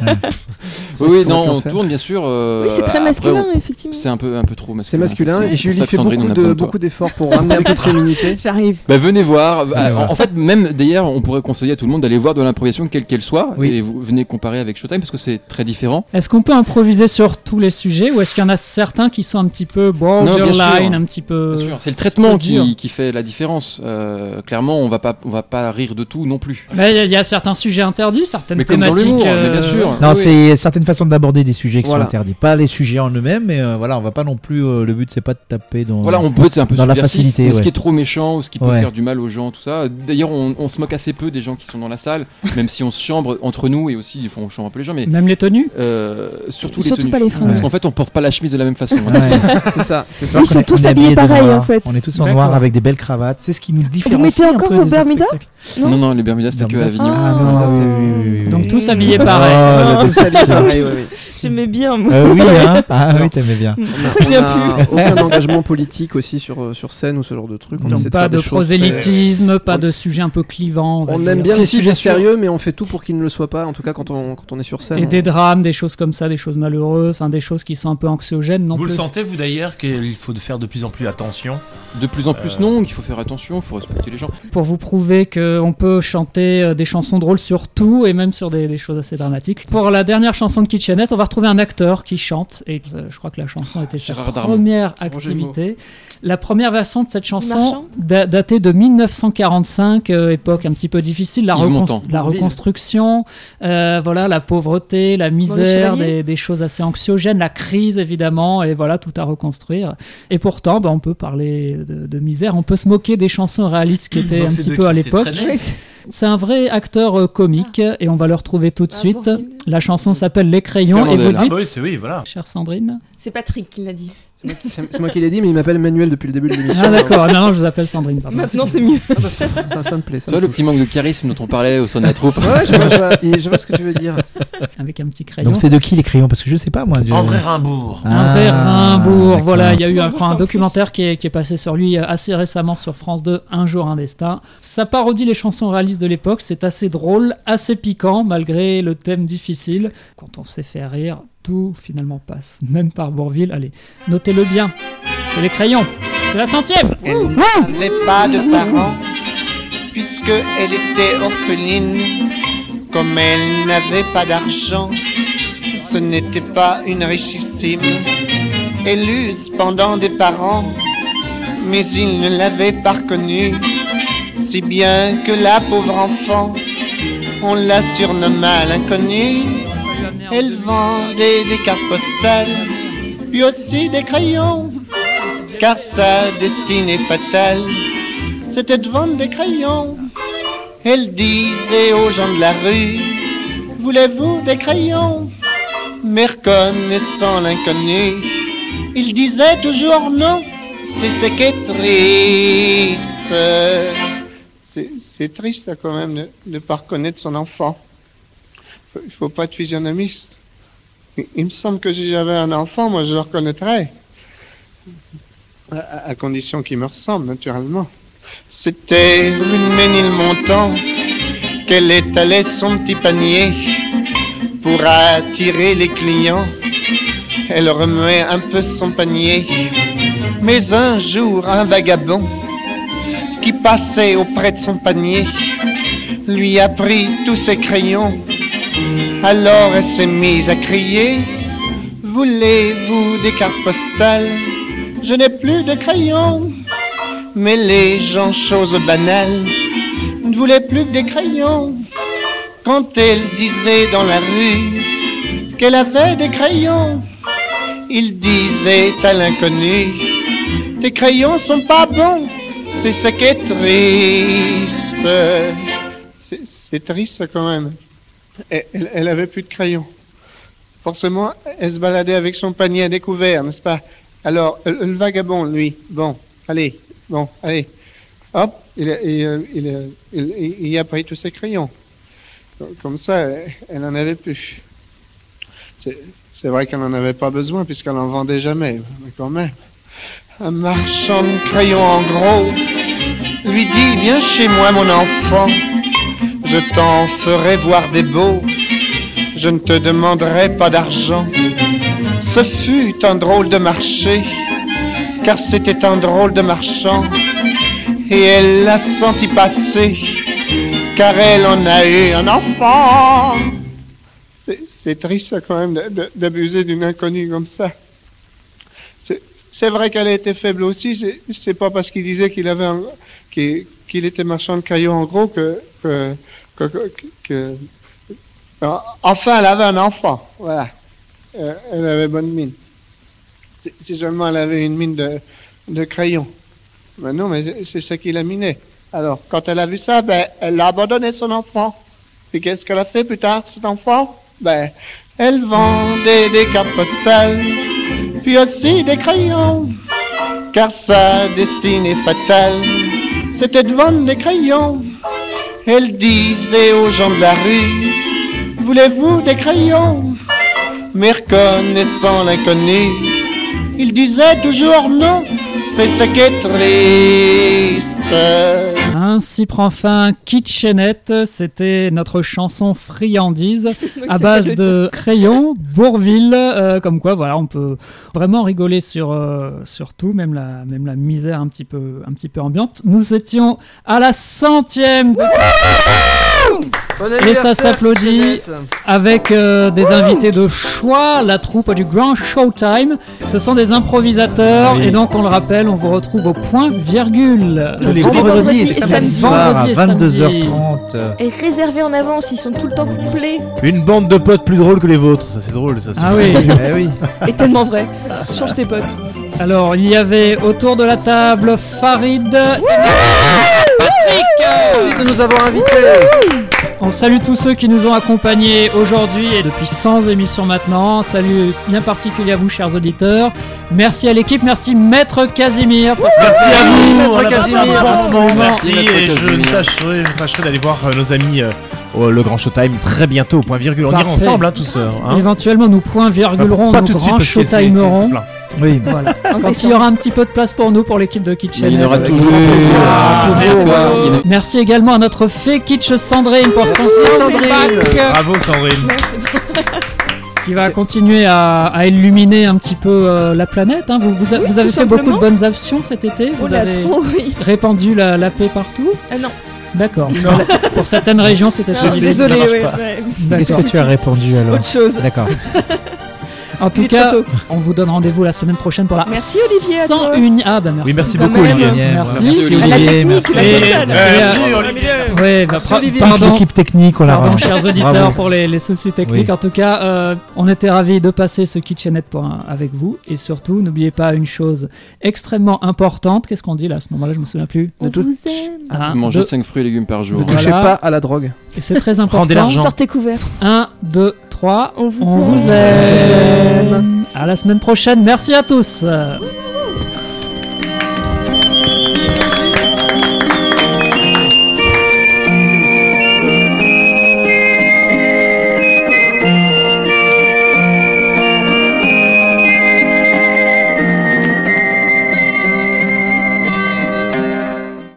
C'est oui, oui, ça non, qu'on on fait. tourne bien sûr. euh, Oui, c'est très après, masculin, on- effectivement. C'est un peu, un peu trop C'est masculin. masculin et C'est pour Julie ça que fait Sandrine, on beaucoup a besoin de de toi. beaucoup d'efforts pour ramener un peu de féminité. J'arrive. Bah, venez voir. Ah, voir. En, en fait, même d'ailleurs, on pourrait conseiller à tout le monde d'aller voir de l'improvisation, quelle qu'elle soit, Oui. et vous venez comparer avec Showtime parce que c'est très différent. Est-ce qu'on peut improviser sur tous les sujets ou est-ce qu'il y en a certains qui sont un petit peu Non, bien borderline, sûr. un petit peu. Bien sûr, c'est le traitement peu dur. qui, qui fait la différence. Euh, clairement, on va pas, on va pas rire de tout non plus. Mais il y a- il y, a certains sujets interdits, certaines Mais comme dans thématiques. l'humour, mais bien euh, sûr. Non, Oui, c'est certaines façons d'aborder des sujets qui Voilà. sont interdits. Pas les sujets en eux-mêmes, mais euh, voilà, on va pas non plus. euh, le but, c'est pas de taper dans. Voilà, on peut être un peu dans la subversif, facilité. mais ce ouais. qui est trop méchant ou ce qui peut Ouais. faire du mal aux gens, tout ça. D'ailleurs, on, on se moque assez peu des gens qui sont dans la salle, même si on se chambre entre nous et aussi, enfin, on chambre un peu les gens, mais Même les tenues. euh, surtout les Surtout tenues. pas les fringues. Parce qu'en fait, on porte pas la chemise de la même façon. Ouais. C'est ça, c'est ça. Alors Ils sont qu'on est- tous on est habillés de pareil, noir. en fait. On est tous en D'accord. noir avec des belles cravates. C'est ce qui nous différencie. mettez un encore peu vos des autres Bermudas spectacles. Non. Non, non, les Bermudas, c'était que à Bermudas, Avignon. Ah, Ah, non, non. oui, oui, oui, oui. Donc tous Mmh. habillés Oh, pareil. la Oh, déception. Pareil, ouais, ouais. J'aimais bien, moi. Euh, oui, hein. Ah Alors, oui, t'aimais bien. C'est pour ça que je On viens a plus. aucun engagement politique aussi sur, euh, sur scène ou ce genre de truc. On Donc essaie de pas faire de des choses très- prosélytisme, pas On- de sujets un peu clivants. on va On dire. aime bien Si, les si, sujets bien sûr. sérieux, mais on fait tout pour qu'ils ne le soient pas, en tout cas quand on, quand on est sur scène. Et on- des drames, des choses comme ça, des choses malheureuses, enfin des choses qui sont un peu anxiogènes non Vous le plus. sentez, vous d'ailleurs, qu'il faut faire de plus en plus attention. De plus en plus, Euh. non, il faut faire attention, il faut respecter les gens. Pour vous prouver qu'on peut chanter euh, des chansons drôles sur tout et même sur des, des choses assez dramatiques. Pour la dernière chanson de Kitchenette, on va retrouver un acteur qui chante et euh, je crois que la chanson était sa Gérard Darmon. première Bon jeu de mots. activité. La première version de cette chanson Marchand da- datée de mille neuf cent quarante-cinq, euh, époque un petit peu difficile, la, Yves recon- Montand. la Bourvil. reconstruction, euh, voilà, la pauvreté, la misère, Chevalier. des, des choses assez anxiogènes, la crise évidemment, et voilà, tout à reconstruire. Et pourtant, bah, on peut parler de, de misère, on peut se moquer des chansons réalistes qui étaient Donc un c'est petit de peu qui à c'est l'époque. traîné Ouais, c'est- C'est un vrai acteur euh, comique et on va le retrouver tout de Ah, suite. Bourvil. La chanson s'appelle Les Crayons et Fernandel. vous Ah dites, bah oui, c'est oui, voilà. chère Sandrine, C'est Patrick qui l'a dit. C'est c'est moi qui l'ai dit, mais il m'appelle Manuel depuis le début de l'émission. Ah d'accord, non, non, je vous appelle Sandrine. Pardon. Maintenant, c'est mieux. Ah, bah, ça, ça, ça me plaît. Ça Tu vois me le petit manque de charisme dont on parlait au sein de la troupe. Ouais, je vois, je, vois, et je vois ce que tu veux dire. Avec un petit crayon. Donc c'est de qui les crayons? Parce que je sais pas moi. Je... André Rimbourg. André Ah, Rimbourg, d'accord. voilà, il y a eu un, un documentaire qui est, qui est passé sur lui assez récemment sur France deux, Un jour, un destin. Ça parodie les chansons réalistes de l'époque, c'est assez drôle, assez piquant, malgré le thème difficile. Quand on sait faire rire, tout finalement passe, même par Bourvil. Allez, notez-le bien, c'est les crayons, c'est la centième. Elle n'avait pas de parents, puisqu'elle était orpheline. Comme elle n'avait pas d'argent, ce n'était pas une richissime. Elle eut cependant des parents, mais ils ne l'avaient pas reconnue. Si bien que la pauvre enfant, on la surnomma l'inconnue. Elle vendait des cartes postales, puis aussi des crayons, car sa destinée fatale, c'était de vendre des crayons. Elle disait aux gens de la rue, voulez-vous des crayons? Mais reconnaissant l'inconnu, il disait toujours non, c'est ce qui est triste. C'est, c'est triste ça, quand même de ne pas reconnaître son enfant. Il faut pas être physionomiste. Il, il me semble que si j'avais un enfant, moi je le reconnaîtrais. À, à condition qu'il me ressemble, naturellement. C'était rue de Ménilmontant qu'elle étalait son petit panier pour attirer les clients. Elle remuait un peu son panier. Mais un jour, un vagabond qui passait auprès de son panier lui a pris tous ses crayons. Alors elle s'est mise à crier, voulez-vous des cartes postales? Je n'ai plus de crayons. Mais les gens, chose banale, ne voulaient plus que des crayons. Quand elle disait dans la rue qu'elle avait des crayons, il disait à l'inconnu, tes crayons sont pas bons, c'est ce qui est triste. C'est, c'est triste quand même. Elle, elle, elle avait plus de crayons. Forcément, elle se baladait avec son panier à découvert, n'est-ce pas? Alors, le, le vagabond, lui, bon, allez. Bon, allez, hop, il a, il, il, il, il a pris tous ses crayons. Comme ça, elle en avait plus. C'est, c'est vrai qu'elle n'en avait pas besoin puisqu'elle n'en vendait jamais, mais quand même. Un marchand de crayons en gros lui dit, viens chez moi mon enfant, je t'en ferai voir des beaux, je ne te demanderai pas d'argent. Ce fut un drôle de marché, car c'était un drôle de marchand, et elle l'a senti passer, car elle en a eu un enfant. C'est, c'est triste ça, quand même de, de, d'abuser d'une inconnue comme ça. C'est, c'est vrai qu'elle a été faible aussi, c'est, c'est pas parce qu'il disait qu'il avait un, qu'il, qu'il était marchand de crayons en gros que, que, que, que, que... Enfin elle avait un enfant, voilà. Euh, elle avait bonne mine. Si seulement elle avait une mine de, de crayon. Ben non, mais c'est, c'est ça qui l'a miné. Alors, quand elle a vu ça, ben, elle a abandonné son enfant. Et qu'est-ce qu'elle a fait plus tard, cet enfant? Ben, elle vendait des cartes postales, puis aussi des crayons. Car sa destinée fatale, c'était de vendre des crayons. Elle disait aux gens de la rue, voulez-vous des crayons? Mais reconnaissant l'inconnu, il disait toujours non, c'est ce qui est triste. Ainsi prend fin Kitchenette, c'était notre chanson friandise à base de crayons, Bourvil, euh, comme quoi voilà, on peut vraiment rigoler sur, euh, sur tout, même la, même la misère un petit peu, un petit peu ambiante. Nous étions à la centième de... Et ça s'applaudit avec euh, des invités de choix, la troupe du Grand Showtime. Ce sont des improvisateurs oui. Et donc on le rappelle, on vous retrouve au point virgule tous les vendredis et samedi soir à vingt-deux heures trente. Et réservés en avance, ils sont tout le temps complets. Une bande de potes plus drôle que les vôtres, ça c'est drôle ça. Ah oui. eh oui. Et tellement vrai. Change tes potes. Alors il y avait autour de la table Farid, Patrick. Merci de nous avoir invités. On salue tous ceux qui nous ont accompagnés aujourd'hui et depuis cent émissions maintenant. Salut bien particulier à vous, chers auditeurs. Merci à l'équipe, merci Maître Casimir. Pour Merci à vous, Maître Casimir. Merci, merci et je tâcherai, je tâcherai d'aller voir euh, nos amis euh, au Le Grand Showtime très bientôt au point virgule. On Parfait. ira ensemble, hein, tous. Euh, hein. Éventuellement, nous point virgulerons Pas nos tout de suite, grands parce que c'est- c'est- showtimerons. c'est plein. Oui, voilà. Quand il y aura un petit peu de place pour nous, pour l'équipe de Kitchen. Mais il y en aura Avec toujours. grand plaisir. Ah, Toujours. toujours. Merci. Il y en a- Merci également à notre fée Kitsch Sandrine pour son feedback. Bravo Sandrine. Qui va continuer à, à illuminer un petit peu euh, la planète. Hein. Vous, vous, a- Oui, vous avez tout fait beaucoup de simplement. bonnes actions cet été. Oh Vous là, avez trop, oui. répandu la, la paix partout. Ah non. D'accord. Voilà. Pour certaines régions, c'était Non, suffisant. désolé, Ça marche ouais, pas. ouais. Qu'est-ce que tu as répondu alors? Autre chose. D'accord. En tout Il est cas, trop tôt. on vous donne rendez-vous la semaine prochaine pour la Merci, Olivier, à toi. cent une. Ah bah merci. Oui, merci Quand beaucoup, même. Olivier. Merci. Merci, À la Olivier, technique, merci. la Et- totale. et- Merci, et- Olivier. Ouais, bah, pra- Toute pardon. l'équipe technique, on la Pardon, rend. chers auditeurs, Bravo. pour les, les soucis techniques. Oui. En tout cas, euh, on était ravis de passer ce Kitchenette pour un- avec vous. Et surtout, n'oubliez pas une chose extrêmement importante. Qu'est-ce qu'on dit là à ce moment-là? Je me souviens plus. On De tout- vous aime. Ah, Manger de- cinq fruits et légumes par jour. Ne touchez Voilà. pas à la drogue. Et c'est très important. Rendez l'argent. Sortez couverts. un, deux, trois. On vous On aime. vous aime. À la semaine prochaine. Merci à tous.